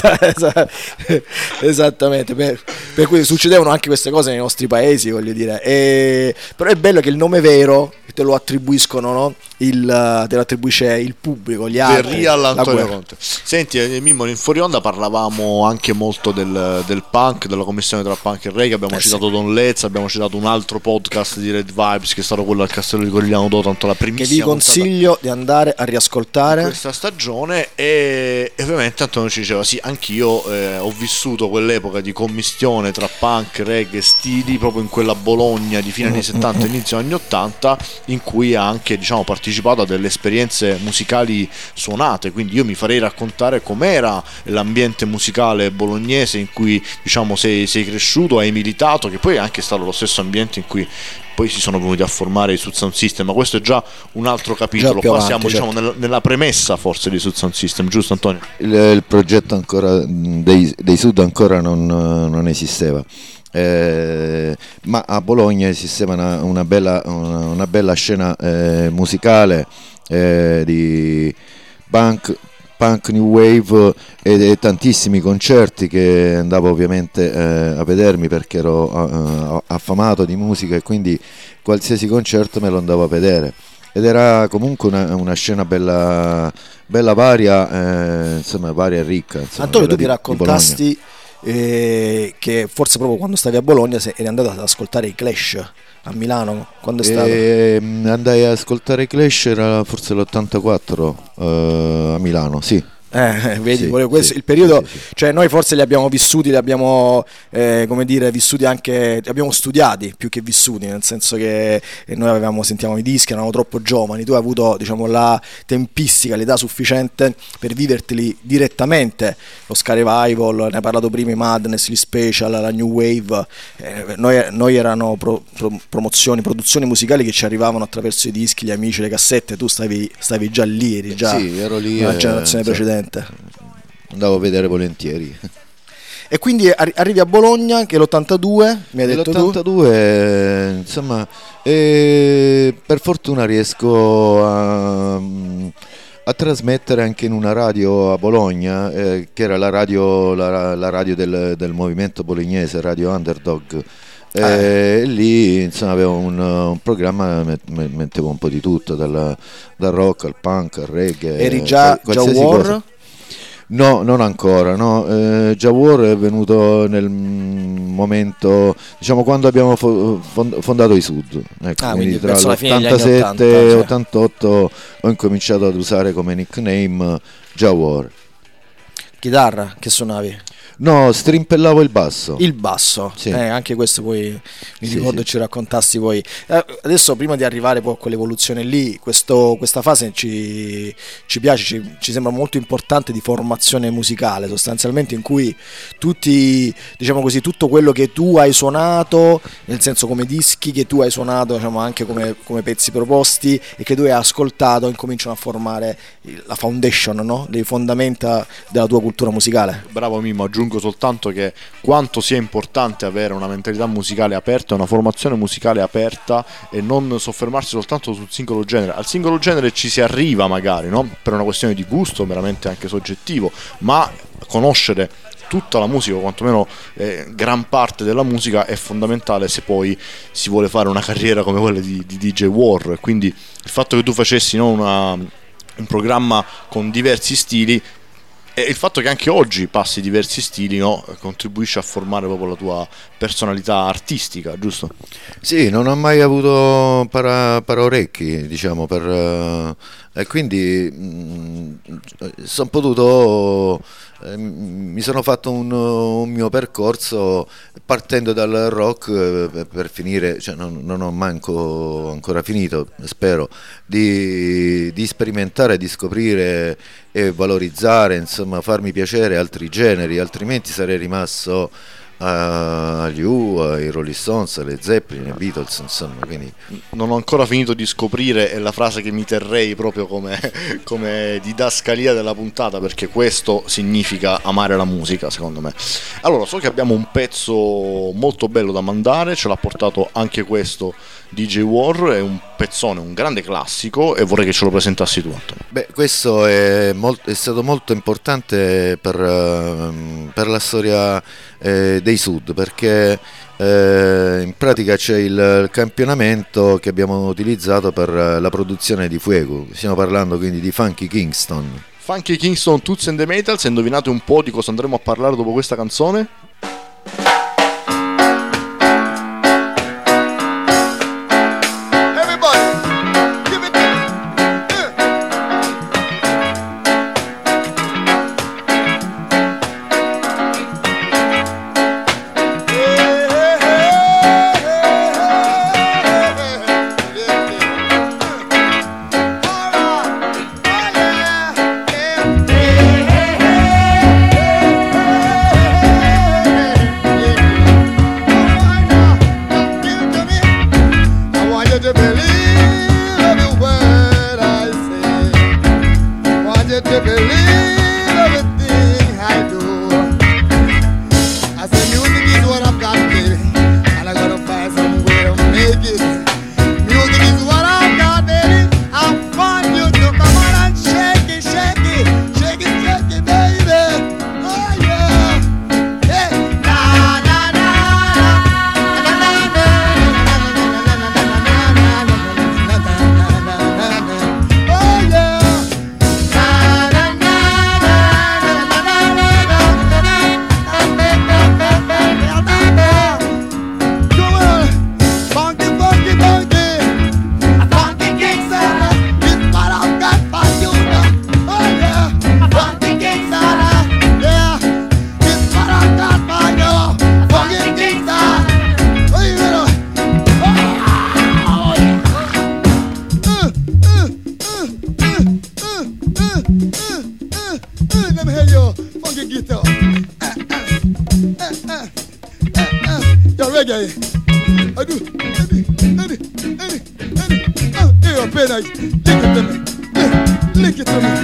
Esattamente, per cui succedevano anche queste cose nei nostri paesi, voglio dire. Però è bello che il nome vero te lo attribuiscono, no? Te lo attribuisce il pubblico, gli altri. Antonio Conte. Senti, Mimmo, in fuori onda parlavamo anche molto del punk, della commissione tra punk e reggae. Abbiamo citato Don Letts, abbiamo citato un altro podcast di Red Vibes che è stato quello al Castello di Corigliano d'O, tanto la primissima, che vi consiglio di andare a riascoltare questa stagione. E ovviamente Antonio ci diceva sì, anch'io ho vissuto quell'epoca di commistione tra punk, reggae, stili, proprio in quella Bologna di fine anni 70 e inizio anni 80, in cui ha anche, diciamo, partecipato a delle esperienze musicali suonate. Quindi io mi farei raccontare com'era l'ambiente musicale bolognese in cui, diciamo, sei cresciuto, hai militato, che poi è anche stato lo stesso ambiente in cui poi si sono venuti a formare i Sud Sound System, ma questo è già un altro capitolo. Qua siamo, diciamo, nella premessa forse di Sud Sound System, giusto Antonio? Il progetto ancora dei Sud ancora non esisteva. Ma a Bologna esisteva una bella scena musicale di punk new wave e tantissimi concerti che andavo ovviamente a vedermi, perché ero affamato di musica, e quindi qualsiasi concerto me lo andavo a vedere, ed era comunque una scena bella varia, insomma varia e ricca, insomma. Antonio, tu ti raccontasti che forse proprio quando stavi a Bologna eri andato ad ascoltare i Clash a Milano. Quando è stato? Andai ad ascoltare i Clash, era forse l'84 a Milano, sì. Vedi, Sì, questo, sì, il periodo, sì, sì. cioè noi forse li abbiamo vissuti, li abbiamo come dire, vissuti anche, li abbiamo studiati più che vissuti, nel senso che noi sentivamo i dischi, eravamo troppo giovani, tu hai avuto, diciamo, la tempistica, l'età sufficiente per viverteli direttamente, lo Ska Revival, ne hai parlato prima, i Madness, gli Special, la New Wave, noi erano produzioni musicali che ci arrivavano attraverso i dischi, gli amici, le cassette, tu stavi già lì, eri già Sì, ero lì, una generazione precedente. Andavo a vedere volentieri. E quindi arrivi a Bologna, che è l'82, mi hai detto L'82, insomma, per fortuna riesco a trasmettere anche in una radio a Bologna, che era la radio del movimento bolognese, Radio Underdog. Lì insomma avevo un programma, mettevo un po' di tutto, dal rock al punk al reggae. Eri già War? Cosa. No, non ancora, no. Jawar è venuto nel momento, diciamo, quando abbiamo fondato i Sud, ecco, quindi tra l'87 e l'88 ho incominciato ad usare come nickname Jawar. Chitarra, che suonavi? No, strimpellavo il basso. Il basso, sì. Anche questo poi mi ricordo ci raccontassi poi. Adesso, prima di arrivare poi a quell'evoluzione lì, questa fase ci piace, ci sembra molto importante, di formazione musicale, sostanzialmente, in cui tutti, diciamo così, tutto quello che tu hai suonato, nel senso come dischi che tu hai suonato, diciamo anche come pezzi proposti e che tu hai ascoltato, incominciano a formare la foundation, no? Le fondamenta della tua cultura musicale. Bravo Mimmo, aggiungo soltanto che quanto sia importante avere una mentalità musicale aperta, una formazione musicale aperta, e non soffermarsi soltanto sul singolo genere. Al singolo genere ci si arriva magari, no? Per una questione di gusto veramente anche soggettivo, ma conoscere tutta la musica, o quantomeno gran parte della musica, è fondamentale se poi si vuole fare una carriera come quella di DJ War. Quindi il fatto che tu facessi, no, un programma con diversi stili, e il fatto che anche oggi passi diversi stili, no, contribuisce a formare proprio la tua personalità artistica, giusto? Sì, non ho mai avuto paraorecchi, diciamo, e quindi mi sono fatto un mio percorso partendo dal rock per finire, cioè non ho manco ancora finito, spero, di sperimentare, di scoprire e valorizzare, insomma, farmi piacere altri generi, altrimenti sarei rimasto agli ai Rolling Stones, alle Zeppelin, ai Beatles, insomma. Quindi non ho ancora finito di scoprire, è la frase che mi terrei proprio come didascalia della puntata, perché questo significa amare la musica, secondo me. Allora, so che abbiamo un pezzo molto bello da mandare, ce l'ha portato anche questo DJ War, è un pezzone, un grande classico, e vorrei che ce lo presentassi tu, Antonio. Beh, questo è stato molto importante per la storia dei Sud, perché in pratica c'è il campionamento che abbiamo utilizzato per la produzione di Fuego. Stiamo parlando quindi di Funky Kingston. Funky Kingston, Toots and the Maytals. Indovinate un po' di cosa andremo a parlare dopo questa canzone? reggae. I do. Eddie. Hey, play nice. Lick it to me.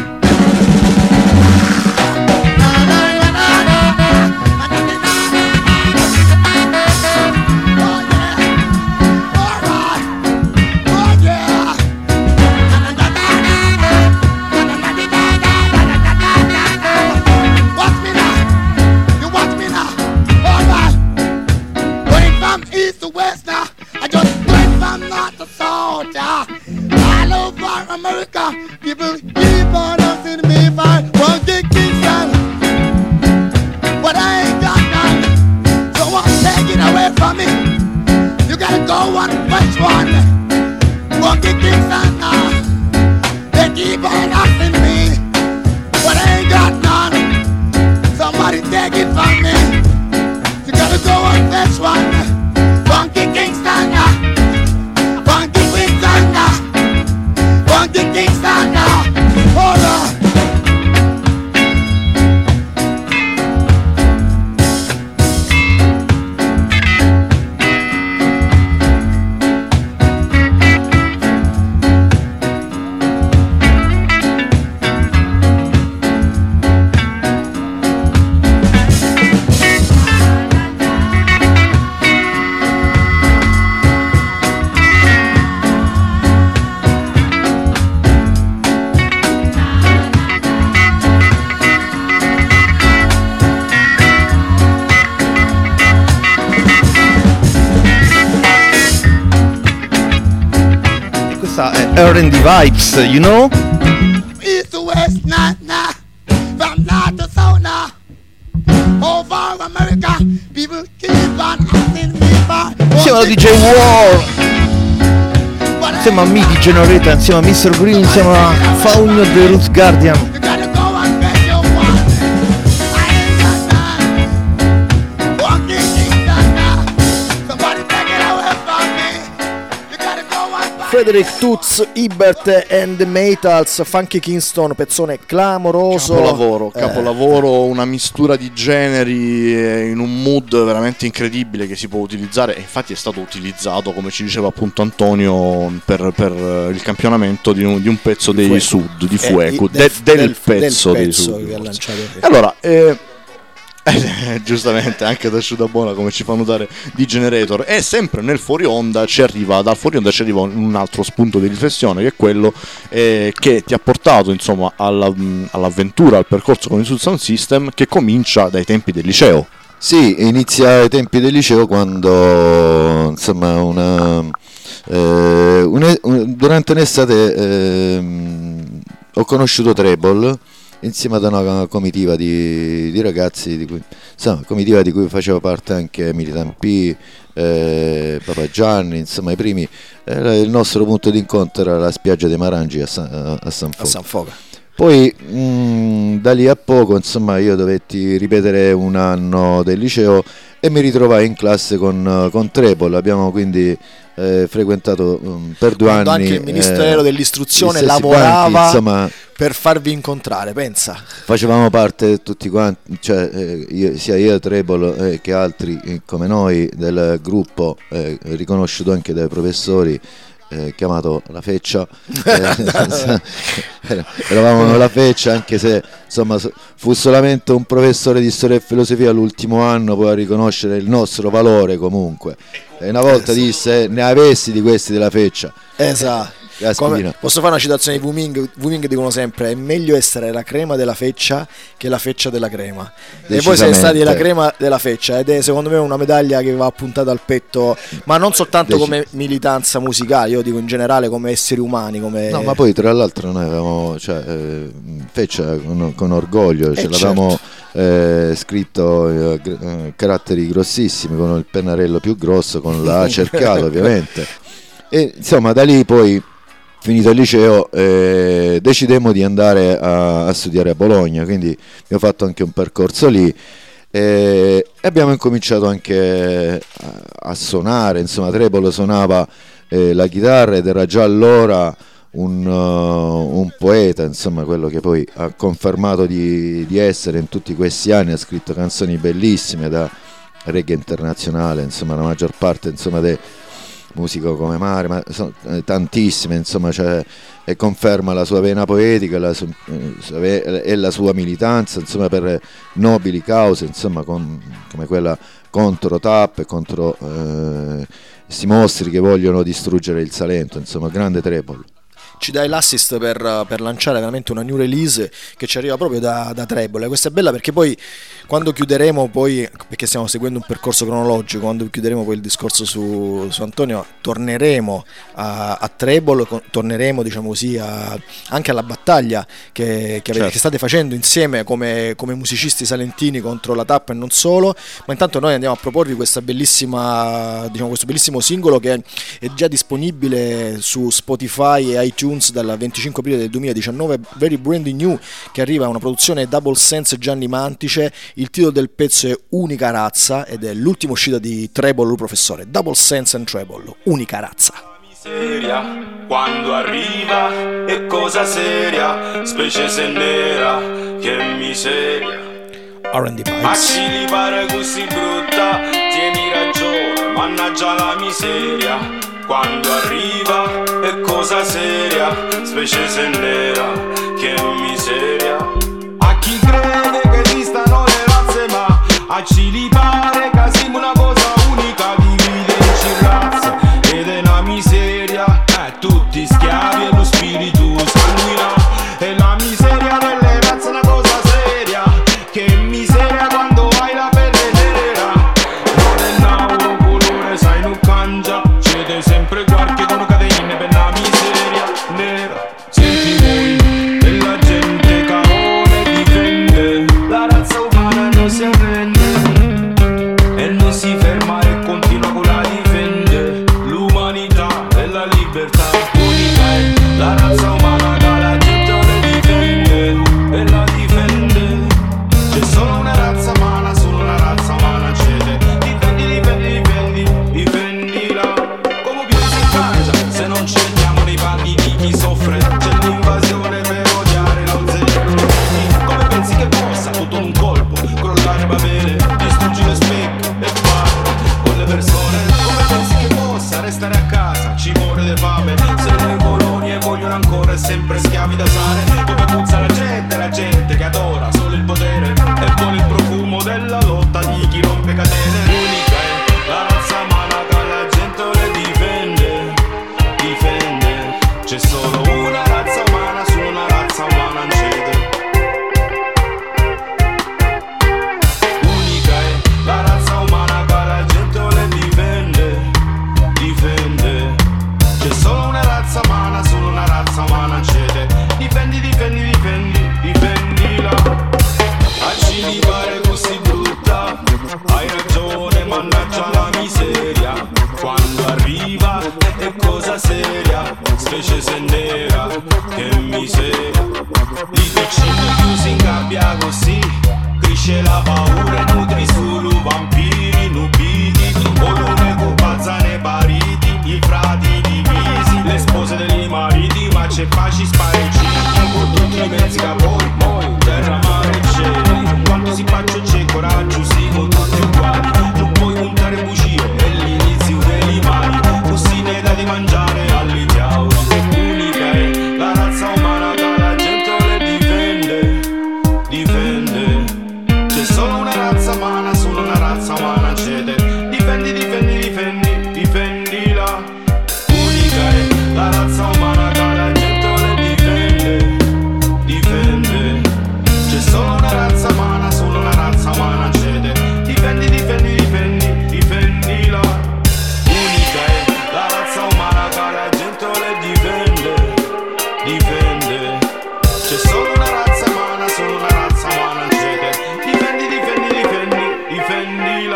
America, people keep on asking me if I want to Kingston, but I ain't got none, so won't take it away from me. You gotta go on which one, want to Kingston now. They keep on asking me, but I ain't got none. Somebody take it from me. You gotta go on which one, Funky Kingston now, Funky Kingston now. Funky Kingston now, hold on. R&D vibes, you know? East to west, nah. From north to south, nah. Over America, people keep on asking me for. Insieme a DJ War, insieme a Midi Generator, insieme a Mr. Green, insieme a Faugno The Roots Guardian. Frederick Toots, Hibbert and the Maytals, Funky Kingston, pezzone clamoroso. Capolavoro, una mistura di generi in un mood veramente incredibile che si può utilizzare, e infatti è stato utilizzato, come ci diceva appunto Antonio, per il campionamento di un pezzo dei Sud, di Fuego, del pezzo dei Sud. Che ha lanciato. Allora, giustamente anche da Ciudabona, come ci fa notare di Generator, e sempre dal fuori onda ci arriva un altro spunto di riflessione, che è quello che ti ha portato insomma all'avventura, al percorso con il Sud Sound System, che comincia dai tempi del liceo. Sì, inizia ai tempi del liceo, quando insomma durante un'estate ho conosciuto Treble insieme ad una comitiva di ragazzi di cui faceva parte anche Militant P, Papa Gianni, insomma i primi. Il nostro punto di incontro era la spiaggia dei Marangi a San Foca. Poi da lì a poco, insomma, io dovetti ripetere un anno del liceo e mi ritrovai in classe con Treble. Abbiamo quindi frequentato per 2 anni. Anche il Ministero dell'Istruzione lavorava banchi, insomma, per farvi incontrare, pensa. Facevamo parte tutti quanti, sia io, Treble, che altri come noi, del gruppo riconosciuto anche dai professori, chiamato La Feccia. Eravamo La Feccia, anche se insomma fu solamente un professore di storia e filosofia l'ultimo anno poi a riconoscere il nostro valore comunque, e una volta disse: ne avessi di questi della Feccia. Esatto. Posso fare una citazione di Wuming dicono sempre: è meglio essere la crema della feccia che la feccia della crema, e voi siete stati la crema della feccia, ed è secondo me una medaglia che va puntata al petto, ma non soltanto come militanza musicale, io dico in generale come esseri umani, no, ma poi tra l'altro noi avevamo feccia con orgoglio, l'avevamo scritto caratteri grossissimi, con il pennarello più grosso, con la A cerchiata ovviamente, e insomma da lì poi, finito il liceo, decidemmo di andare a studiare a Bologna, quindi abbiamo fatto anche un percorso lì e abbiamo incominciato anche a suonare. Insomma, Treble suonava la chitarra ed era già allora un poeta, insomma, quello che poi ha confermato di essere in tutti questi anni. Ha scritto canzoni bellissime, da reggae internazionale, insomma la maggior parte insomma dei musico come Mari, ma sono tantissime, insomma, cioè, e conferma la sua vena poetica e la sua militanza, insomma, per nobili cause, insomma, come quella contro TAP e contro questi mostri che vogliono distruggere il Salento, insomma, grande Treble. Ci dai l'assist per lanciare veramente una new release che ci arriva proprio da Treble. Questa è bella perché poi quando chiuderemo, perché stiamo seguendo un percorso cronologico, quando chiuderemo poi il discorso su Antonio, torneremo a Treble, torneremo, diciamo così, anche alla battaglia che state facendo insieme come musicisti salentini contro la TAP e non solo. Ma intanto noi andiamo a proporvi questo bellissimo singolo che è già disponibile su Spotify e iTunes dal 25 aprile del 2019, Very Brand New, che arriva a una produzione Double Sense Gianni Mantice. Il titolo del pezzo è Unica Razza ed è l'ultima uscita di Treble, professore. Double Sense and Treble, Unica Razza. Miseria, quando arriva è cosa seria, specie se nera, che miseria. R&D Vibes. Ma ci li pare così brutta, tieni ragione, mannaggia la miseria. Quando arriva è cosa seria, specie se nera, che miseria. A chi crede che esistano le razze, ma a chi li pare che siamo una cosa unica, dividerci razze ed è una miseria. Tutti schiavi e lo spirito sanguina, e la miseria delle razze è una cosa seria, che miseria quando hai la pelle nera. Non è nauro colore, sai non cangia, c'è sempre qualche dono cadene per la miseria nera. Senti voi della gente carone difende, la razza umana non si arrende e non si ferma e continua con la difende. L'umanità e la libertà unica è la razza umana che la gente le difende e la difende. C'è solo una razza umana, solo una razza umana cede. Difendi, difendi, difendi, difendila. Come più si mangia se non scegliamo nei panni di chi soffre? C'è l'invasione per odiare lo zero. Come pensi che possa tutto un colpo crollare Babele, distruggere lo specchio e fare con le persone? Come pensi che possa restare a casa? Ci muore di fame se le colonie vogliono ancora sempre schiavi da usare. Come puzza la gente che adora solo il potere e vuole il profumo della lotta di chi rompe catene. L'unica è la razza umana che la gente le difende, difende. C'è solo una razza umana, su una razza umana non cede. Unica è la razza umana che la gente le difende, difende. C'è solo una razza umana, solo una razza umana non cede. Difendi, difendi, difendi, difendila. A ci mi pare così brutta, hai ragione, mannaggia la miseria. Quando arriva è cosa seria, specie se nera, che miseria. Li piccini chiusi in gabbia così, cresce la paura e nutri solo vampiri nubiti. O l'unico pazzane pariti, i frati divisi, le spose dei mariti, ma c'è pace spareggi. Con tutti i mezzi che poi, terra, mare e cieli. Quando si faccia c'è coraggio, sì, con tutti uguali. Non puoi puntare bugie, è l'inizio dei mali. Così ne dà di mangiare all'itiao. Unica è la razza umana che la gente le difende, difende. C'è solo una razza umana, solo una razza umana cede. Difendi, difendi, difendi, difendila. Unica è la razza umana che la gente le difende, difende. C'è solo una razza umana, solo una razza umana cede. Difendi, difendi, difendi, difendila. Unica è la razza umana che la gente le difende, difende. C'è solo una razza umana, solo una razza umana cede. Difendi, difendi, difendi, difendila.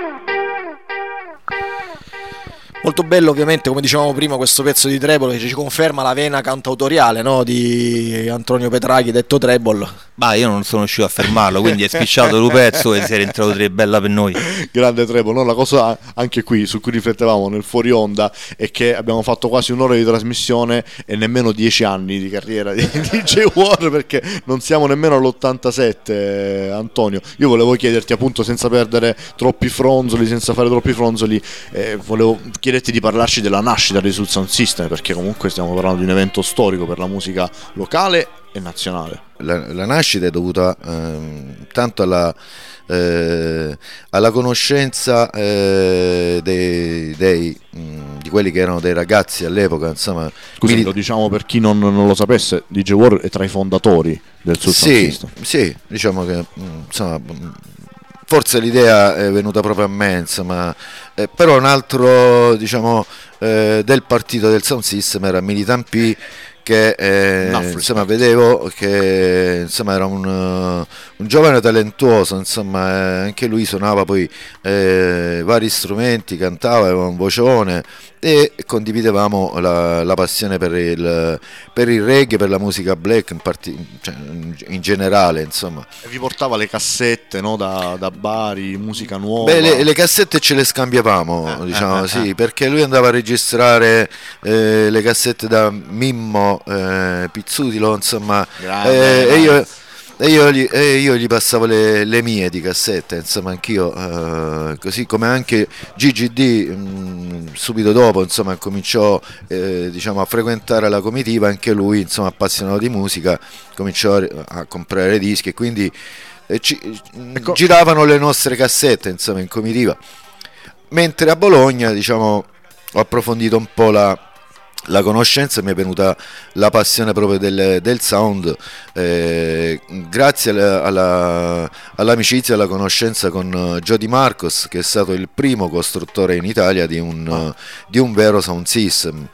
Molto bello, ovviamente, come dicevamo prima, questo pezzo di Treble che ci conferma la vena cantautoriale, no, di Antonio Petrachi, detto Treble. Ma io non sono riuscito a fermarlo, quindi è spicciato il pezzo e si è rientrato tre bella per noi. Grande Trebo, no? La cosa anche qui su cui riflettevamo nel fuori onda è che abbiamo fatto quasi un'ora di trasmissione e nemmeno 10 anni di carriera di DJ War, perché non siamo nemmeno all'87, Antonio. Io volevo chiederti, appunto, senza perdere troppi fronzoli, senza fare troppi fronzoli, volevo chiederti di parlarci della nascita dei Soul Sound System, perché comunque stiamo parlando di un evento storico per la musica locale e nazionale. La nascita è dovuta tanto alla conoscenza di quelli che erano dei ragazzi all'epoca, insomma. Scusi, lo diciamo per chi non lo sapesse, DJ War è tra i fondatori del Soul Sound System. Sì, diciamo che insomma, forse l'idea è venuta proprio a me, insomma, però un altro, diciamo, del partito del Sound System era Militant P, che insomma vedevo che insomma era un giovane talentuoso, insomma, anche lui suonava poi vari strumenti, cantava, aveva un vocione e condividevamo la passione per il reggae, per la musica black in generale, insomma. E vi portava le cassette, no? da Bari, musica nuova. Beh, le cassette ce le scambiavamo, diciamo, sì, perché lui andava a registrare le cassette da Mimmo Pizzutilo, insomma, e io gli passavo le mie di cassette, insomma, anch'io, così come anche GGD subito dopo, insomma, cominciò diciamo, a frequentare la comitiva, anche lui, insomma, appassionato di musica, cominciò a comprare dischi e quindi giravano le nostre cassette, insomma, in comitiva. Mentre a Bologna, diciamo, ho approfondito un po' la conoscenza, mi è venuta la passione proprio del sound, grazie all'amicizia e alla conoscenza con Jody Marcos, che è stato il primo costruttore in Italia di un vero sound system.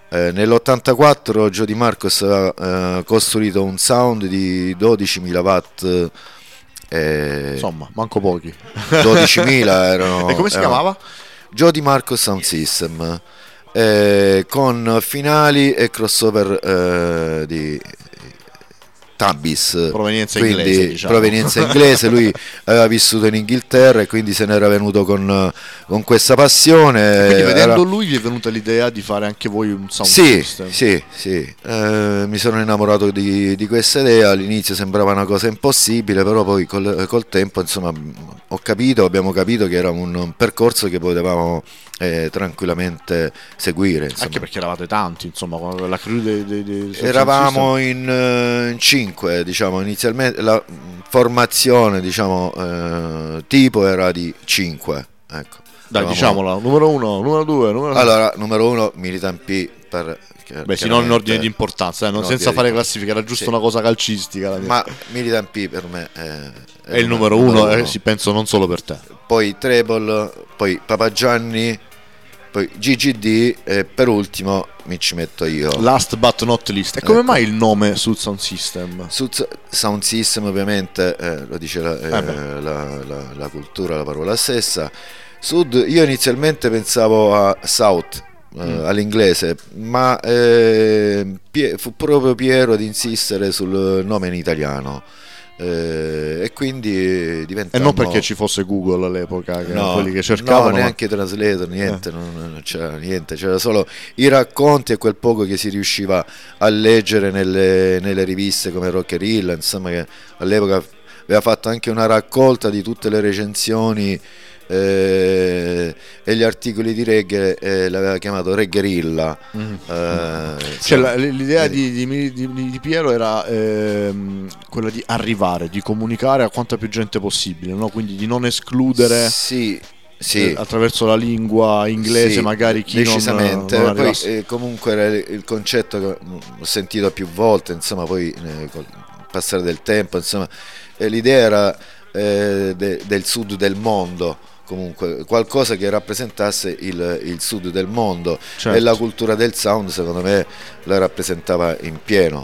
Nell'84 Jody Marcos aveva costruito un sound di 12.000 watt, insomma, manco pochi. 12.000 erano. E come si chiamava? Jody Marcos Sound System. Con finali e crossover di Tabis, provenienza quindi inglese, diciamo. Provenienza inglese. Lui aveva vissuto in Inghilterra e quindi se n'era venuto con questa passione. Quindi vedendo lui gli è venuta l'idea di fare anche voi un sound system. Sì, mi sono innamorato di questa idea. All'inizio sembrava una cosa impossibile, però poi col tempo, insomma, abbiamo capito che era un percorso che potevamo tranquillamente seguire, insomma. Anche perché eravate tanti, insomma, la crew dei eravamo in 5, diciamo, inizialmente la formazione, diciamo, tipo era di 5, ecco. Dai, diciamola, numero 1, numero 2, numero 3. Allora, numero 1 Militant P, sì, non in ordine di importanza, senza fare classifica, era giusto una cosa calcistica. Ma Militant P per me è il numero 1, sì, penso non solo per te. Poi Treble, poi Papagianni, poi GGD e per ultimo mi ci metto io. Last but not least. E come mai il nome Soul Sound System? Sound System, ovviamente, lo dice la cultura, la parola stessa. Sud, io inizialmente pensavo a South, all'inglese, ma fu proprio Piero ad insistere sul nome in italiano. E quindi diventammo... E non perché ci fosse Google all'epoca, che no, quelli che cercavano, no, neanche translator, niente, non c'era niente, c'era solo i racconti e quel poco che si riusciva a leggere nelle riviste come Rockerilla, insomma, che all'epoca aveva fatto anche una raccolta di tutte le recensioni e gli articoli di reggae, l'aveva chiamato Reggerilla. Cioè, l'idea di Piero era quella di arrivare, di comunicare a quanta più gente possibile, no? Quindi di non escludere attraverso la lingua inglese, sì, magari chi decisamente non poi comunque era il concetto che ho sentito più volte, insomma, poi col passare del tempo, insomma, l'idea era del sud del mondo, comunque qualcosa che rappresentasse il sud del mondo, certo. E la cultura del sound, secondo me, la rappresentava in pieno.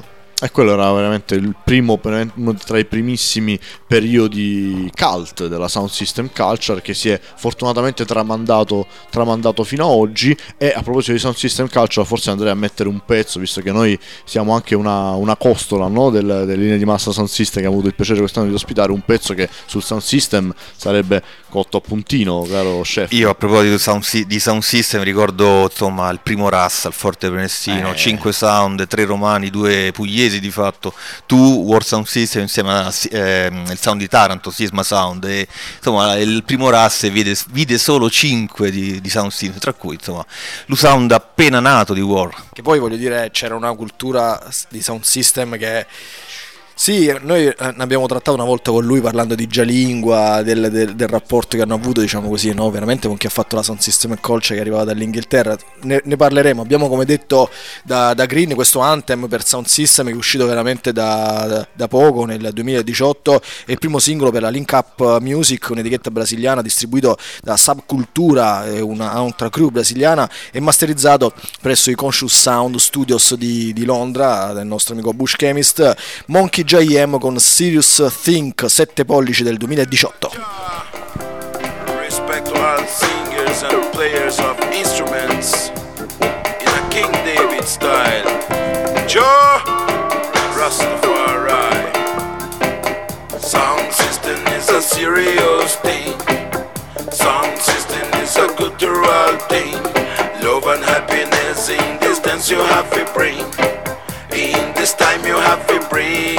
E quello era veramente il primo, uno tra i primissimi periodi cult della sound system culture, che si è fortunatamente tramandato fino a oggi. E a proposito di sound system culture, forse andrei a mettere un pezzo, visto che noi siamo anche una costola, no, delle linee di massa sound system, che abbiamo avuto il piacere quest'anno di ospitare, un pezzo che sul sound system sarebbe cotto a puntino, caro chef. Io a proposito di sound system ricordo insomma il primo Russ al Forte Prenestino, 5 sound, 3 romani, 2 pugliesi di fatto, tu World Sound System insieme al sound di Taranto, Sisma Sound, e insomma il primo Russ vide solo 5 di sound system, tra cui insomma lo sound appena nato di War. Che poi voglio dire, c'era una cultura di sound system che sì, noi ne abbiamo trattato una volta con lui parlando di Gialingua, del rapporto che hanno avuto, diciamo così, no? Veramente con chi ha fatto la Sound System Culture, che arrivava dall'Inghilterra. Ne parleremo. Abbiamo, come detto da Green, questo Anthem per Sound System, che è uscito veramente da poco, nel 2018, è il primo singolo per la Link Up Music, un'etichetta brasiliana, distribuito da Subcultura, un'altra crew brasiliana, e masterizzato presso i Conscious Sound Studios di Londra, del nostro amico Bush Chemist. Monkey J.M. con Serious Think, 7 pollici del 2018. Respect to all singers and players of instruments in a King David style. Joe Rastafari. Sound system is a serious thing. Sound system is a cultural thing. Love and happiness in this dance you have to bring. In this time you have to bring.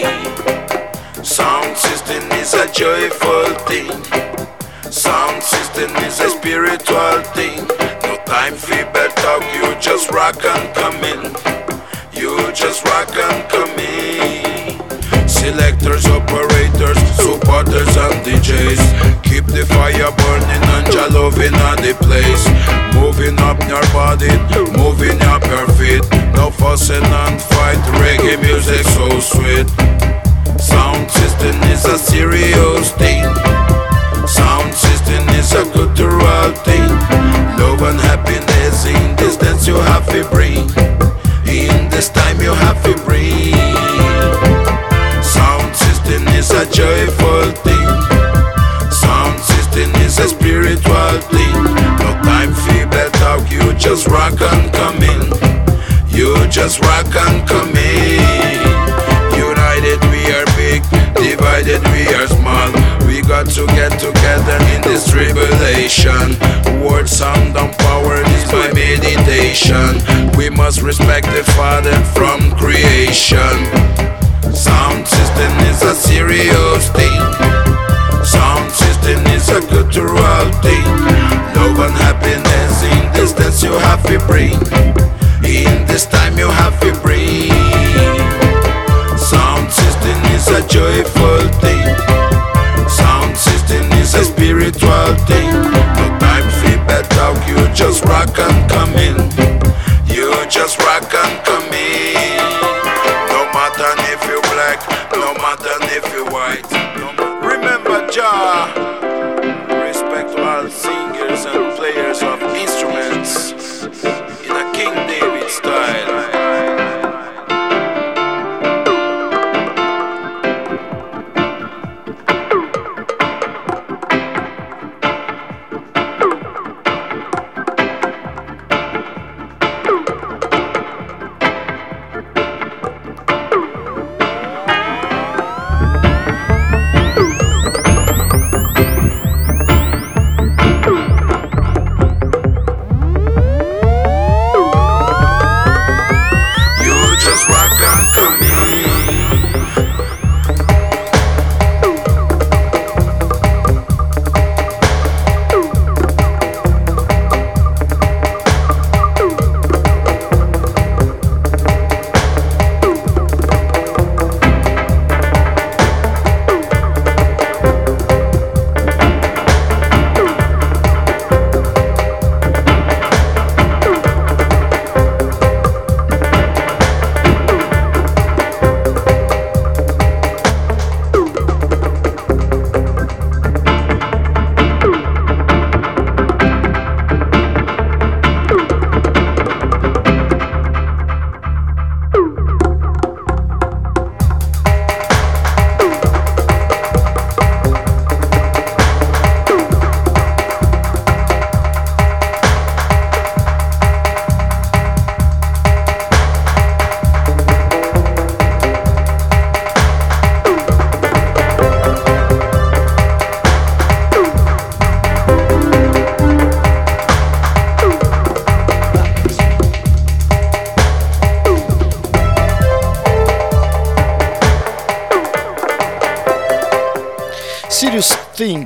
Sound system is a joyful thing. Sound system is a spiritual thing. No time for bad talk, you just rock and come in. You just rock and come in. Selectors, operators, supporters and DJs, keep the fire burning and your loving on the place. Moving up your body, moving up your feet. No fussing and fight, reggae music so sweet. Sound system is a serious thing. Sound system is a cultural thing. Love and happiness in this dance you have to bring. In this time you have to bring. Sound system is a joyful thing. Sound system is a spiritual thing. No time for bad talk, you just rock and come in. You just rock and come in. United we are big, divided we are small. We got to get together in this tribulation. Word, sound and power is my meditation. We must respect the Father from creation. Sound system is a serious thing. Sound system is a cultural thing. Love and happiness in this dance you have to bring. In this time you have to bring. Sound system is a joyful thing. Sound system is a spiritual thing. No time for bad talk, you just rock and come in. You just rock and come in. No matter if you're black, no matter if you're white. Remember Jah. Respect to all singers and players of instruments in a King David style.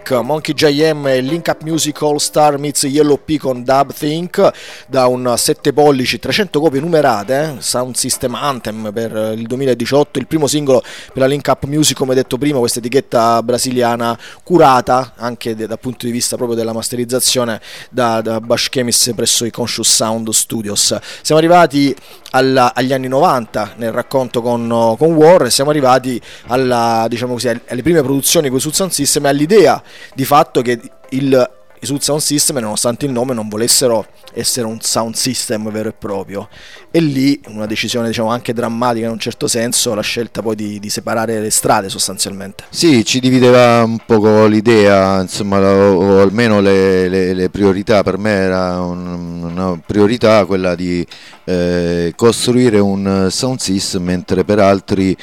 Think, Monkey JM e Link Up Music All Star meets Yellow P con Dub Think, da un 7 pollici, 300 copie numerate, Sound System Anthem per il 2018, il primo singolo per la Link Up Music, come detto prima, questa etichetta brasiliana curata anche dal punto di vista proprio della masterizzazione da Bush Chemis presso i Conscious Sound Studios. Siamo arrivati agli anni 90 nel racconto con War, e siamo arrivati diciamo così, alle prime produzioni con i Sound System e all'idea di fatto che i Sound System, nonostante il nome, non volessero essere un sound system vero e proprio, e lì una decisione, diciamo, anche drammatica in un certo senso, la scelta poi di separare le strade sostanzialmente. Sì, ci divideva un poco l'idea, insomma, o almeno le priorità. Per me era una priorità quella di costruire un sound system, mentre per altri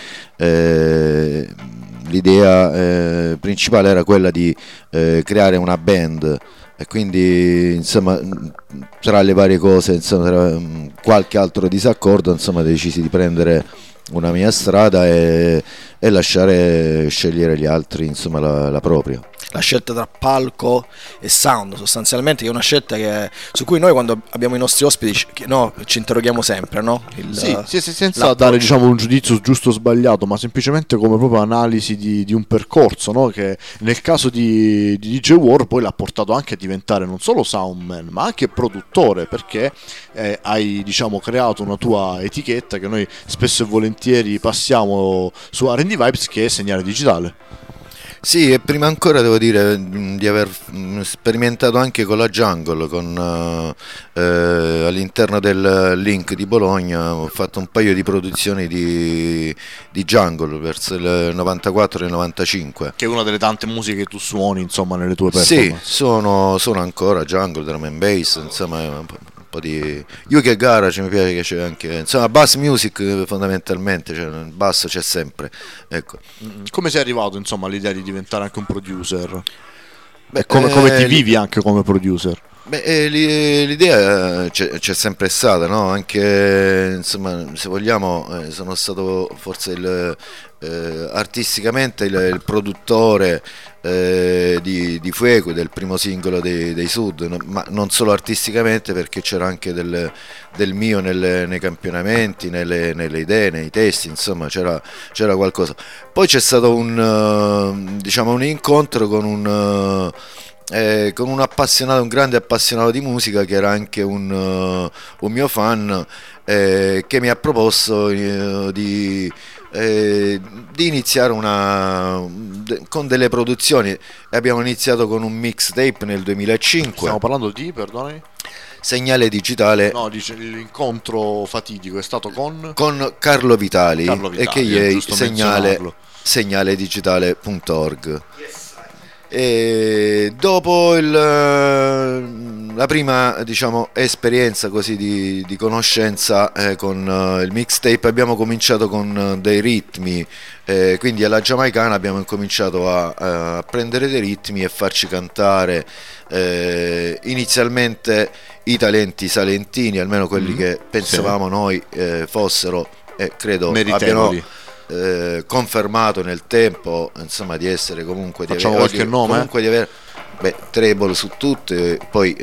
l'idea principale era quella di creare una band, e quindi, insomma, tra le varie cose, insomma, tra qualche altro disaccordo, insomma, decisi di prendere una mia strada e lasciare scegliere gli altri, insomma, la propria. La scelta tra palco e sound, sostanzialmente, che è una scelta su cui noi, quando abbiamo i nostri ospiti, ci interroghiamo sempre, no? Senza dare, diciamo, un giudizio giusto o sbagliato, ma semplicemente come proprio analisi di un percorso, no? Che nel caso di DJ War poi l'ha portato anche a diventare non solo soundman ma anche produttore, perché hai, diciamo, creato una tua etichetta che noi spesso e volentieri passiamo su R&D Vibes, che è Segnale Digitale. Sì, e prima ancora devo dire di aver sperimentato anche con la Jungle, all'interno del Link di Bologna ho fatto un paio di produzioni di Jungle verso il 94 e il 95. Che è una delle tante musiche che tu suoni, insomma, nelle tue performance. Sì, suono ancora Jungle, drum and bass, insomma, un po' di UK Garage mi piace, che c'è anche, insomma, bass music fondamentalmente, cioè il basso c'è sempre, ecco. Come sei arrivato, insomma, all'idea di diventare anche un producer? Beh, come ti vivi anche come producer? Beh, l'idea c'è sempre stata, no? Anche, insomma, se vogliamo, sono stato forse artisticamente il produttore di Fuego, del primo singolo dei Sud, ma non solo artisticamente, perché c'era anche del mio nei campionamenti, nelle idee, nei testi, insomma c'era qualcosa. Poi c'è stato un incontro con un appassionato, un grande appassionato di musica, che era anche un mio fan, che mi ha proposto di iniziare con delle produzioni, e abbiamo iniziato con un mixtape nel 2005. Stiamo parlando di, perdonami? Segnale Digitale. No, dice l'incontro fatidico è stato con Carlo Vitali, e che è segnaledigitale.org. E dopo la prima, diciamo, esperienza così di conoscenza con il mixtape, abbiamo cominciato con dei ritmi, quindi alla giamaicana abbiamo incominciato a prendere dei ritmi e farci cantare inizialmente i talentini, almeno quelli che pensavamo noi fossero, credo meritevoli. abbiano confermato nel tempo, insomma, di essere comunque di Facciamo qualche nome? Comunque di avere Treble su tutte, poi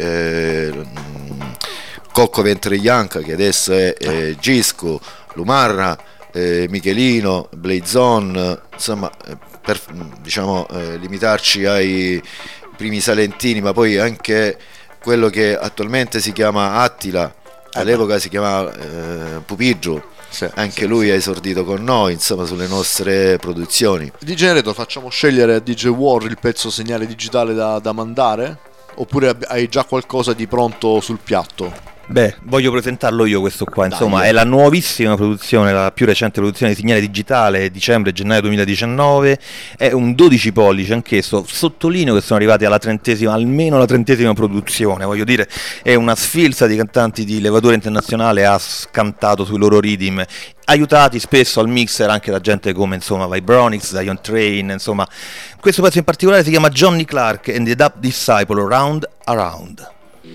Cocco Ventre Bianca, che adesso è Gisco, Lumarra, Michelino, Blazon, insomma, per limitarci ai primi salentini, ma poi anche quello che attualmente si chiama Attila, all'epoca si chiamava Pupiggio. Anche lui ha esordito con noi, insomma, sulle nostre produzioni. DJ Reto, facciamo scegliere a DJ War il pezzo Segnale Digitale da mandare? Oppure hai già qualcosa di pronto sul piatto? Beh, voglio presentarlo io questo qua, insomma, è la nuovissima produzione, la più recente produzione di Segnale Digitale, dicembre-gennaio 2019, è un 12 pollici anch'esso, sottolineo che sono arrivati almeno la 30ª produzione, voglio dire, è una sfilza di cantanti di levatura internazionale, ha cantato sui loro rhythm, aiutati spesso al mixer anche da gente come, insomma, Vibronics, Zion Train, insomma. Questo pezzo in particolare si chiama Johnny Clark and the Dub Disciple, Round Around.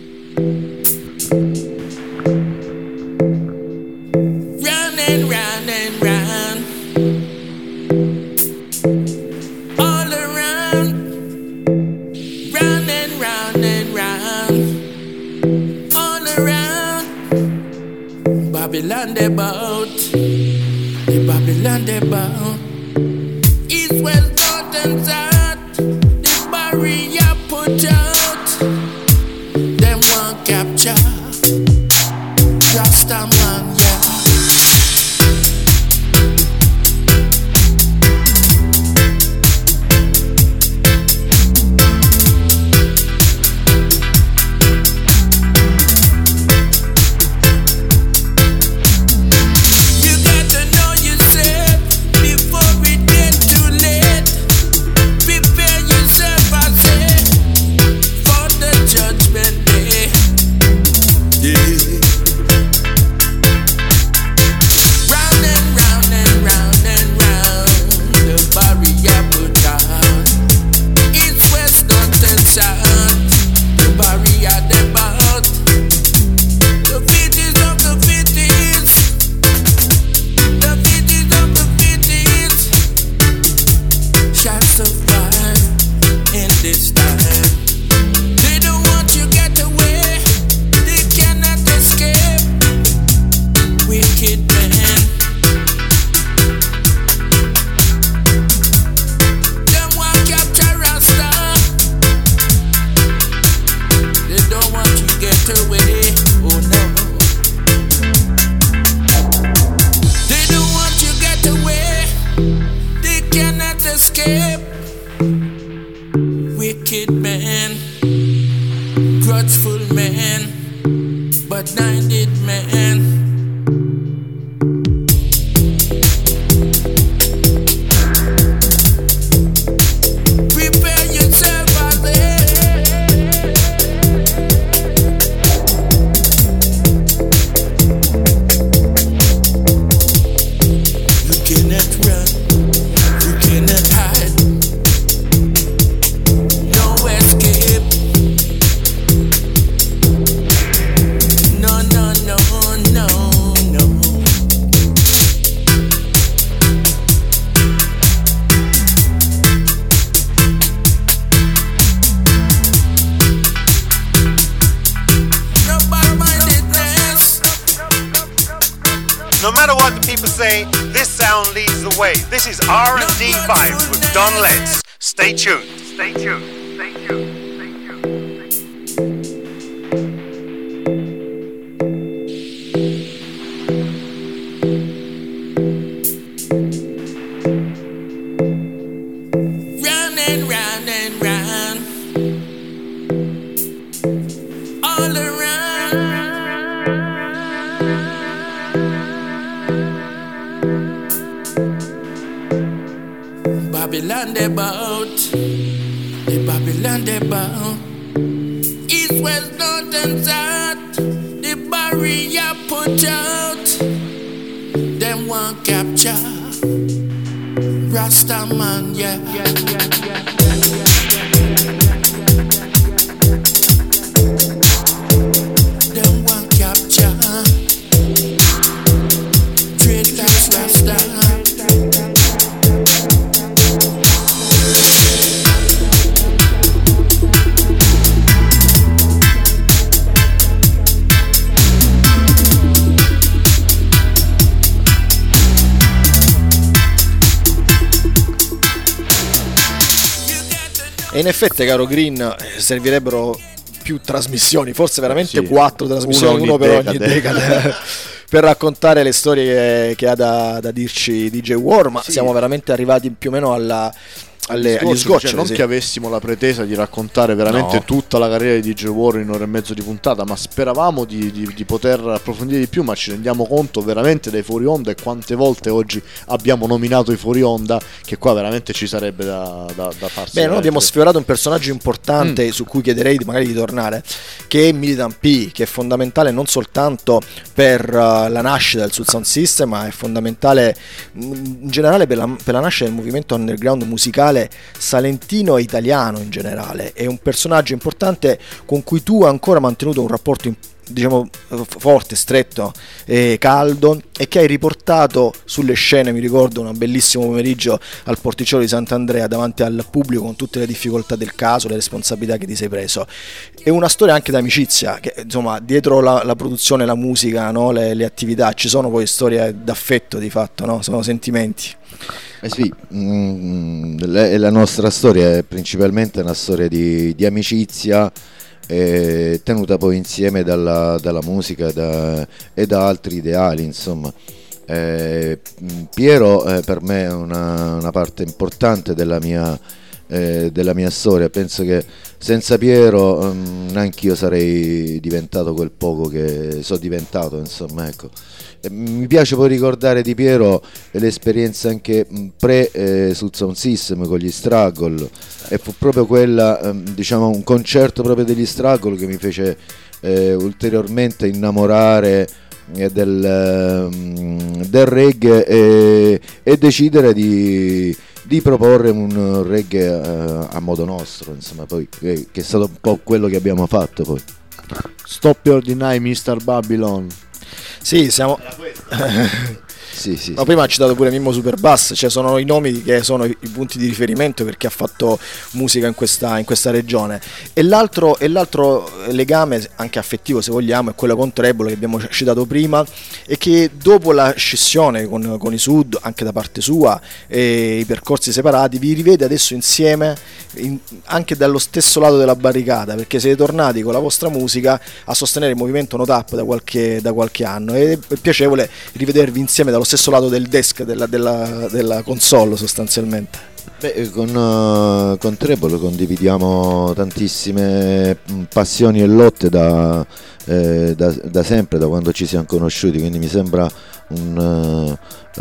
Round and round and round, all around. Babylon they bout, the Babylon they bout. East, west, north and south, the barrier put out. Them want capture Rasta man, yeah. No matter what the people say, this sound leads the way. This is R&D Vibes with Don Letts. Stay tuned. Stay tuned. Stay tuned. Babylon they bout, the Babylon they bout. East, west, north and south, the barrier put out. Them want capture Rasta man, yeah. Them want capture dreadlocks Rasta. E in effetti, caro Green, servirebbero più trasmissioni, forse veramente Sì, 4 trasmissioni, uno per ogni decade, per raccontare le storie che ha da dirci DJ War, ma siamo veramente arrivati più o meno agli sgocci. Cioè, non che avessimo la pretesa di raccontare veramente tutta la carriera di DJ War in 1 ora e mezzo di puntata, ma speravamo di poter approfondire di più, ma ci rendiamo conto veramente dei fuori onda e quante volte oggi abbiamo nominato i fuori onda, che qua veramente ci sarebbe da farsi. Beh, noi abbiamo sfiorato un personaggio importante su cui chiederei magari di tornare, che è Militant P, che è fondamentale non soltanto per la nascita del Soul Sound System, ma è fondamentale in generale per la nascita del movimento underground musicale salentino e italiano in generale. È un personaggio importante con cui tu hai ancora mantenuto un rapporto diciamo forte, stretto e caldo, e che hai riportato sulle scene. Mi ricordo un bellissimo pomeriggio al Porticciolo di Sant'Andrea davanti al pubblico, con tutte le difficoltà del caso, le responsabilità che ti sei preso. È una storia anche d'amicizia, che insomma dietro la produzione, la musica, no? le attività, ci sono poi storie d'affetto di fatto, no? Sono sentimenti. Sì, la nostra storia è principalmente una storia di amicizia, tenuta poi insieme dalla musica e da altri ideali, insomma. Piero per me è una parte importante della mia storia. Penso che senza Piero neanch'io sarei diventato quel poco che sono diventato, insomma, ecco. Mi piace poi ricordare di Piero l'esperienza anche sul Sound System con gli Struggle, e fu proprio quella, diciamo, un concerto proprio degli Struggle che mi fece ulteriormente innamorare del reggae e decidere di proporre un reggae a modo nostro, insomma, poi che è stato un po' quello che abbiamo fatto poi. Stop Your Deny, Mr. Babylon. Sì, siamo... Sì. Ma prima ha citato pure Mimmo Superbass, cioè sono i nomi che sono i punti di riferimento per chi ha fatto musica in questa regione. E l'altro legame, anche affettivo se vogliamo, è quello con Trebolo, che abbiamo citato prima, e che dopo la scissione con i Sud, anche da parte sua, e i percorsi separati, vi rivede adesso insieme anche dallo stesso lato della barricata, perché siete tornati con la vostra musica a sostenere il movimento No Tap da qualche anno, ed è piacevole rivedervi insieme dallo stesso lato del desk della console, sostanzialmente. Con Trebolo condividiamo tantissime passioni e lotte da sempre, da quando ci siamo conosciuti, quindi mi sembra un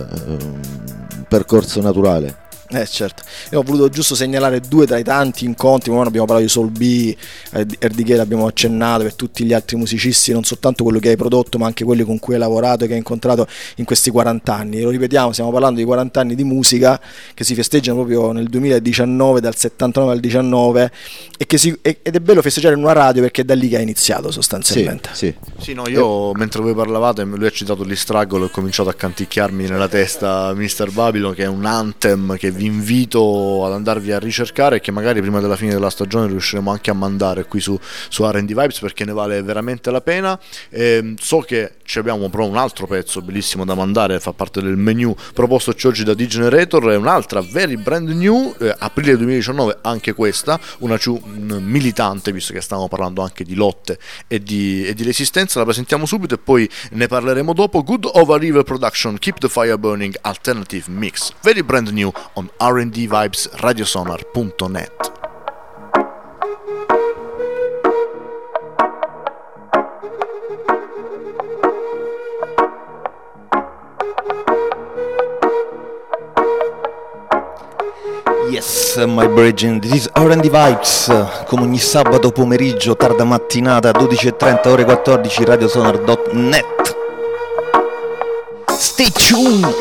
percorso naturale. Certo, io ho voluto giusto segnalare due tra i tanti incontri. Quando abbiamo parlato di Soul B, RDK l'abbiamo accennato, per tutti gli altri musicisti, non soltanto quello che hai prodotto ma anche quelli con cui hai lavorato e che hai incontrato in questi 40 anni. Lo ripetiamo, stiamo parlando di 40 anni di musica che si festeggiano proprio nel 2019, dal 79 al 19, ed è bello festeggiare in una radio perché è da lì che ha iniziato sostanzialmente. Sì, no, io mentre voi parlavate, lui ha citato gli Struggle, ho cominciato a canticchiarmi nella testa Mr. Babylon, che è un anthem che vi invito ad andarvi a ricercare e che magari prima della fine della stagione riusciremo anche a mandare qui su R&D Vibes, perché ne vale veramente la pena. So che ci abbiamo però un altro pezzo bellissimo da mandare, fa parte del menu propostoci oggi da D-Generator, è un'altra very brand new, aprile 2019 anche questa, una militante, visto che stavamo parlando anche di lotte e di resistenza. La presentiamo subito e poi ne parleremo dopo. Good Over River Production, Keep the Fire Burning, Alternative Mix, very brand new on R&D Vibes, radiosonar.net. Yes, my brethren, this is R&D Vibes, come ogni sabato pomeriggio, tarda mattinata, 12:30, ore 14, radiosonar.net. Stay tuned!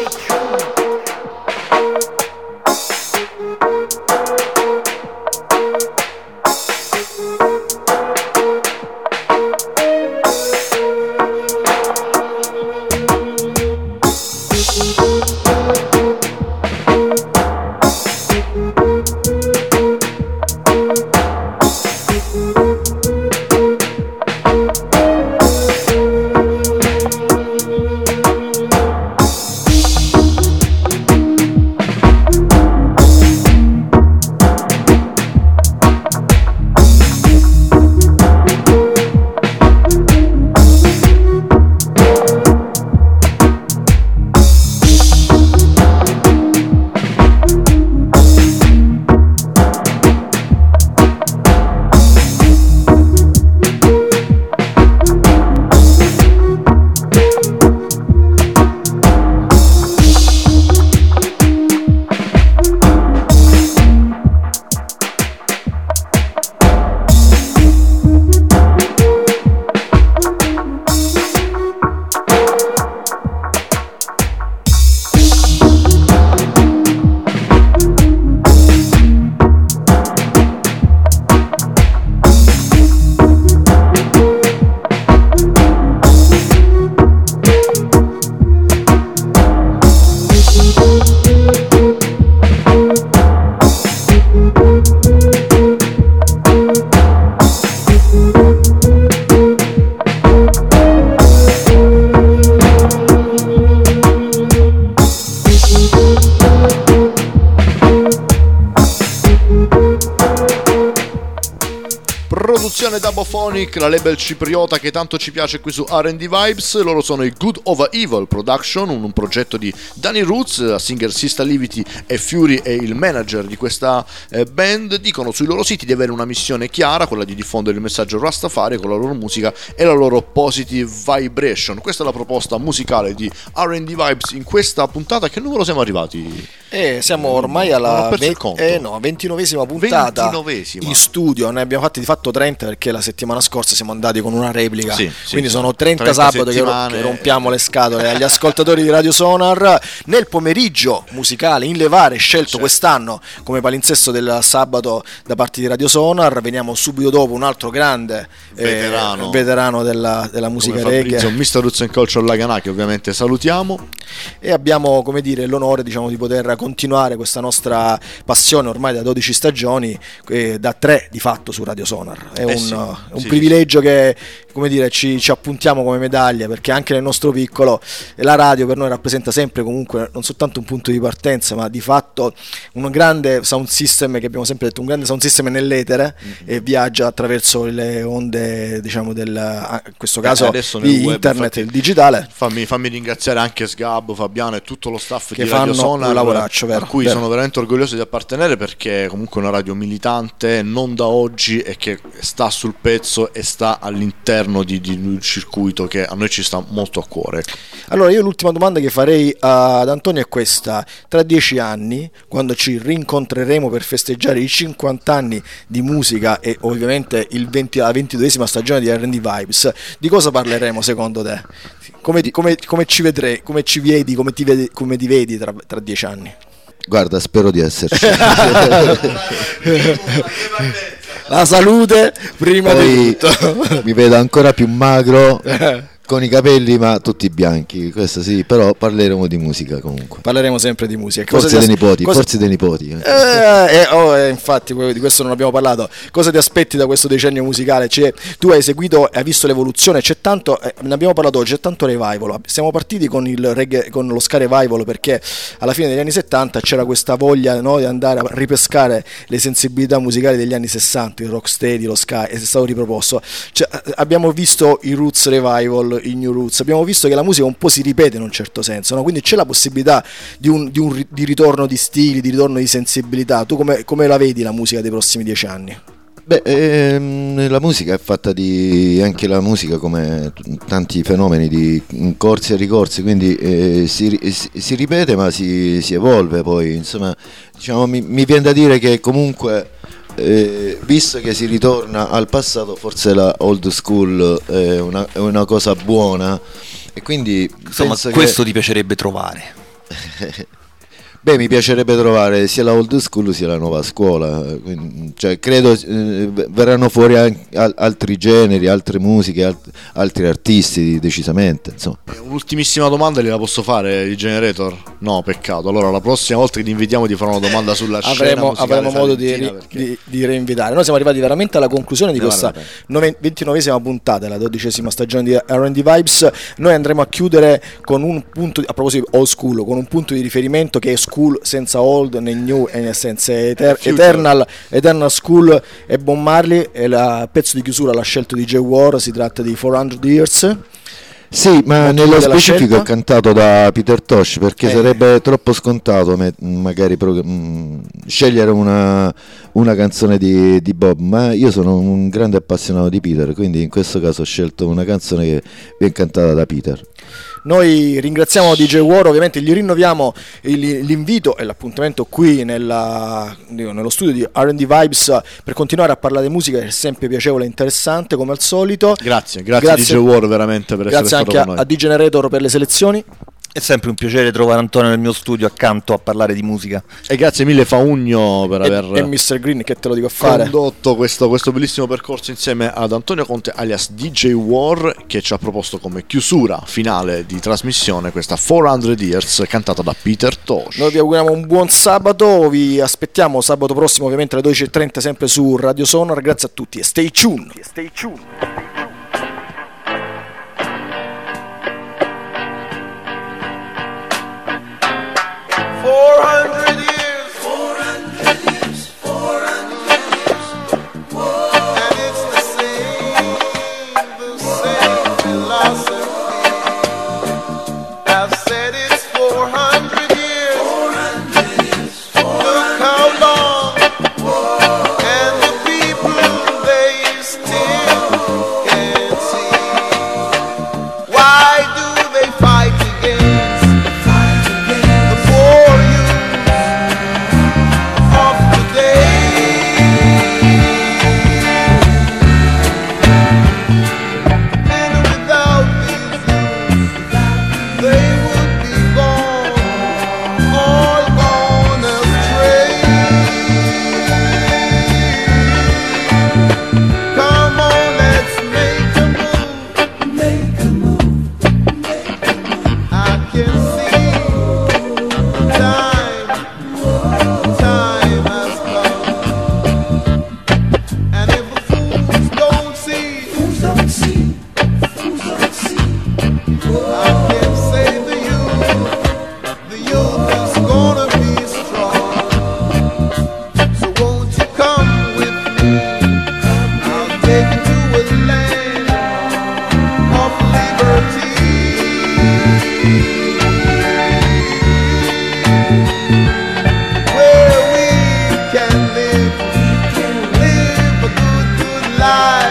Produzione Dabophonic, la label cipriota che tanto ci piace qui su R&D Vibes. Loro sono i Good Over Evil Production, un progetto di Danny Roots, la singer Sista Livity e Fury è il manager di questa band. Dicono sui loro siti di avere una missione chiara, quella di diffondere il messaggio Rastafari con la loro musica e la loro positive vibration. Questa è la proposta musicale di R&D Vibes in questa puntata. Che numero siamo arrivati? Siamo ormai alla 29esima puntata in studio. Ne abbiamo fatti di fatto 30 perché la settimana scorsa siamo andati con una replica, quindi sono 30 sabato che rompiamo le scatole agli ascoltatori di Radio Sonar. Nel pomeriggio musicale in levare scelto quest'anno come palinsesto del sabato da parte di Radio Sonar. Veniamo subito dopo un altro grande veterano della musica reggae, Mr. Roots and Culture Laganà, che ovviamente salutiamo, e abbiamo, come dire, l'onore, diciamo, di poter continuare questa nostra passione ormai da 12 stagioni, da 3 di fatto su Radio Sonar. È un privilegio che, come dire, ci appuntiamo come medaglia, perché anche nel nostro piccolo la radio per noi rappresenta sempre comunque non soltanto un punto di partenza, ma di fatto un grande sound system, che abbiamo sempre detto, un grande sound system nell'etere, e viaggia attraverso le onde, diciamo, in questo caso di web, internet, il digitale. Fammi ringraziare anche Sgabbo, Fabiano e tutto lo staff che di Radio Sonar, un lavoraccio, a cui sono veramente orgoglioso di appartenere, perché è comunque una radio militante, non da oggi, e che sta sul pezzo e sta all'interno di un circuito che a noi ci sta molto a cuore. Allora, io l'ultima domanda che farei ad Antonio è questa: tra 10 anni, quando ci rincontreremo per festeggiare i 50 anni di musica e ovviamente la 22esima stagione di R&D Vibes, di cosa parleremo secondo te? Come ci vedrei, come ti vedi tra 10 anni? Guarda, spero di esserci. La salute prima di tutto. Mi vedo ancora più magro, con i capelli ma tutti bianchi, questo sì, però parleremo di musica comunque. Parleremo sempre di musica. Forse dei nipoti. Infatti di questo non abbiamo parlato. Cosa ti aspetti da questo decennio musicale? Tu hai seguito e hai visto l'evoluzione, c'è tanto, ne abbiamo parlato oggi, c'è tanto revival. Siamo partiti con il reggae, con lo ska revival, perché alla fine degli anni 70 c'era questa voglia, no, di andare a ripescare le sensibilità musicali degli anni 60, il rocksteady, lo ska, e è stato riproposto. Abbiamo visto i roots revival, i new roots, abbiamo visto che la musica un po' si ripete in un certo senso, no? Quindi c'è la possibilità di ritorno di stili, di ritorno di sensibilità. Tu come la vedi la musica dei prossimi 10 anni? La musica è fatta anche la musica, come tanti fenomeni, di corsi e ricorsi, quindi si ripete ma si evolve. Poi insomma, diciamo, mi viene da dire che comunque, visto che si ritorna al passato, forse la old school è una cosa buona, e quindi insomma questo ti piacerebbe trovare? Mi piacerebbe trovare sia la old school sia la nuova scuola, quindi, credo verranno fuori altri generi, altre musiche, altri artisti, decisamente, insomma. Un'ultimissima domanda gliela posso fare, di Generator? No, peccato. Allora la prossima volta che ti invitiamo ti farò una domanda sulla scena musicale avremo modo di reinvitare. Noi siamo arrivati veramente alla conclusione di questa 29esima puntata, la 12esima stagione di R&D Vibes. Noi andremo a chiudere con un punto a proposito di old school, con un punto di riferimento che è School senza old né new, e nel senso Eternal School e Bob Marley, e il pezzo di chiusura l'ha scelto DJ War. Si tratta di 400 Years. Sì, ma nello specifico è cantato da Peter Tosh, perché sarebbe troppo scontato magari scegliere una canzone di Bob, ma io sono un grande appassionato di Peter, quindi in questo caso ho scelto una canzone che viene cantata da Peter. Noi ringraziamo DJ War, ovviamente gli rinnoviamo l'invito e l'appuntamento qui nello studio di R&D Vibes per continuare a parlare di musica, che è sempre piacevole e interessante come al solito. Grazie DJ War veramente per essere stato con noi. Grazie anche a D-Generator per le selezioni. È sempre un piacere trovare Antonio nel mio studio accanto a parlare di musica. E grazie mille Faugno per aver e Mr. Green, che te lo dico a fare, condotto questo bellissimo percorso insieme ad Antonio Conte alias DJ War, che ci ha proposto come chiusura finale di trasmissione questa 400 Years cantata da Peter Tosh. Noi vi auguriamo un buon sabato, vi aspettiamo sabato prossimo ovviamente alle 12:30 sempre su Radio Sonar. Grazie a tutti e stay tuned. 400 years, 400 years, 400 years, and it's Come on, let's make a move. Make a move. I can see time has come. And if the fools don't see, I can say the youth is gonna be strong. So won't you come with me? I'll take you to a land of liberty, where we can live a good life.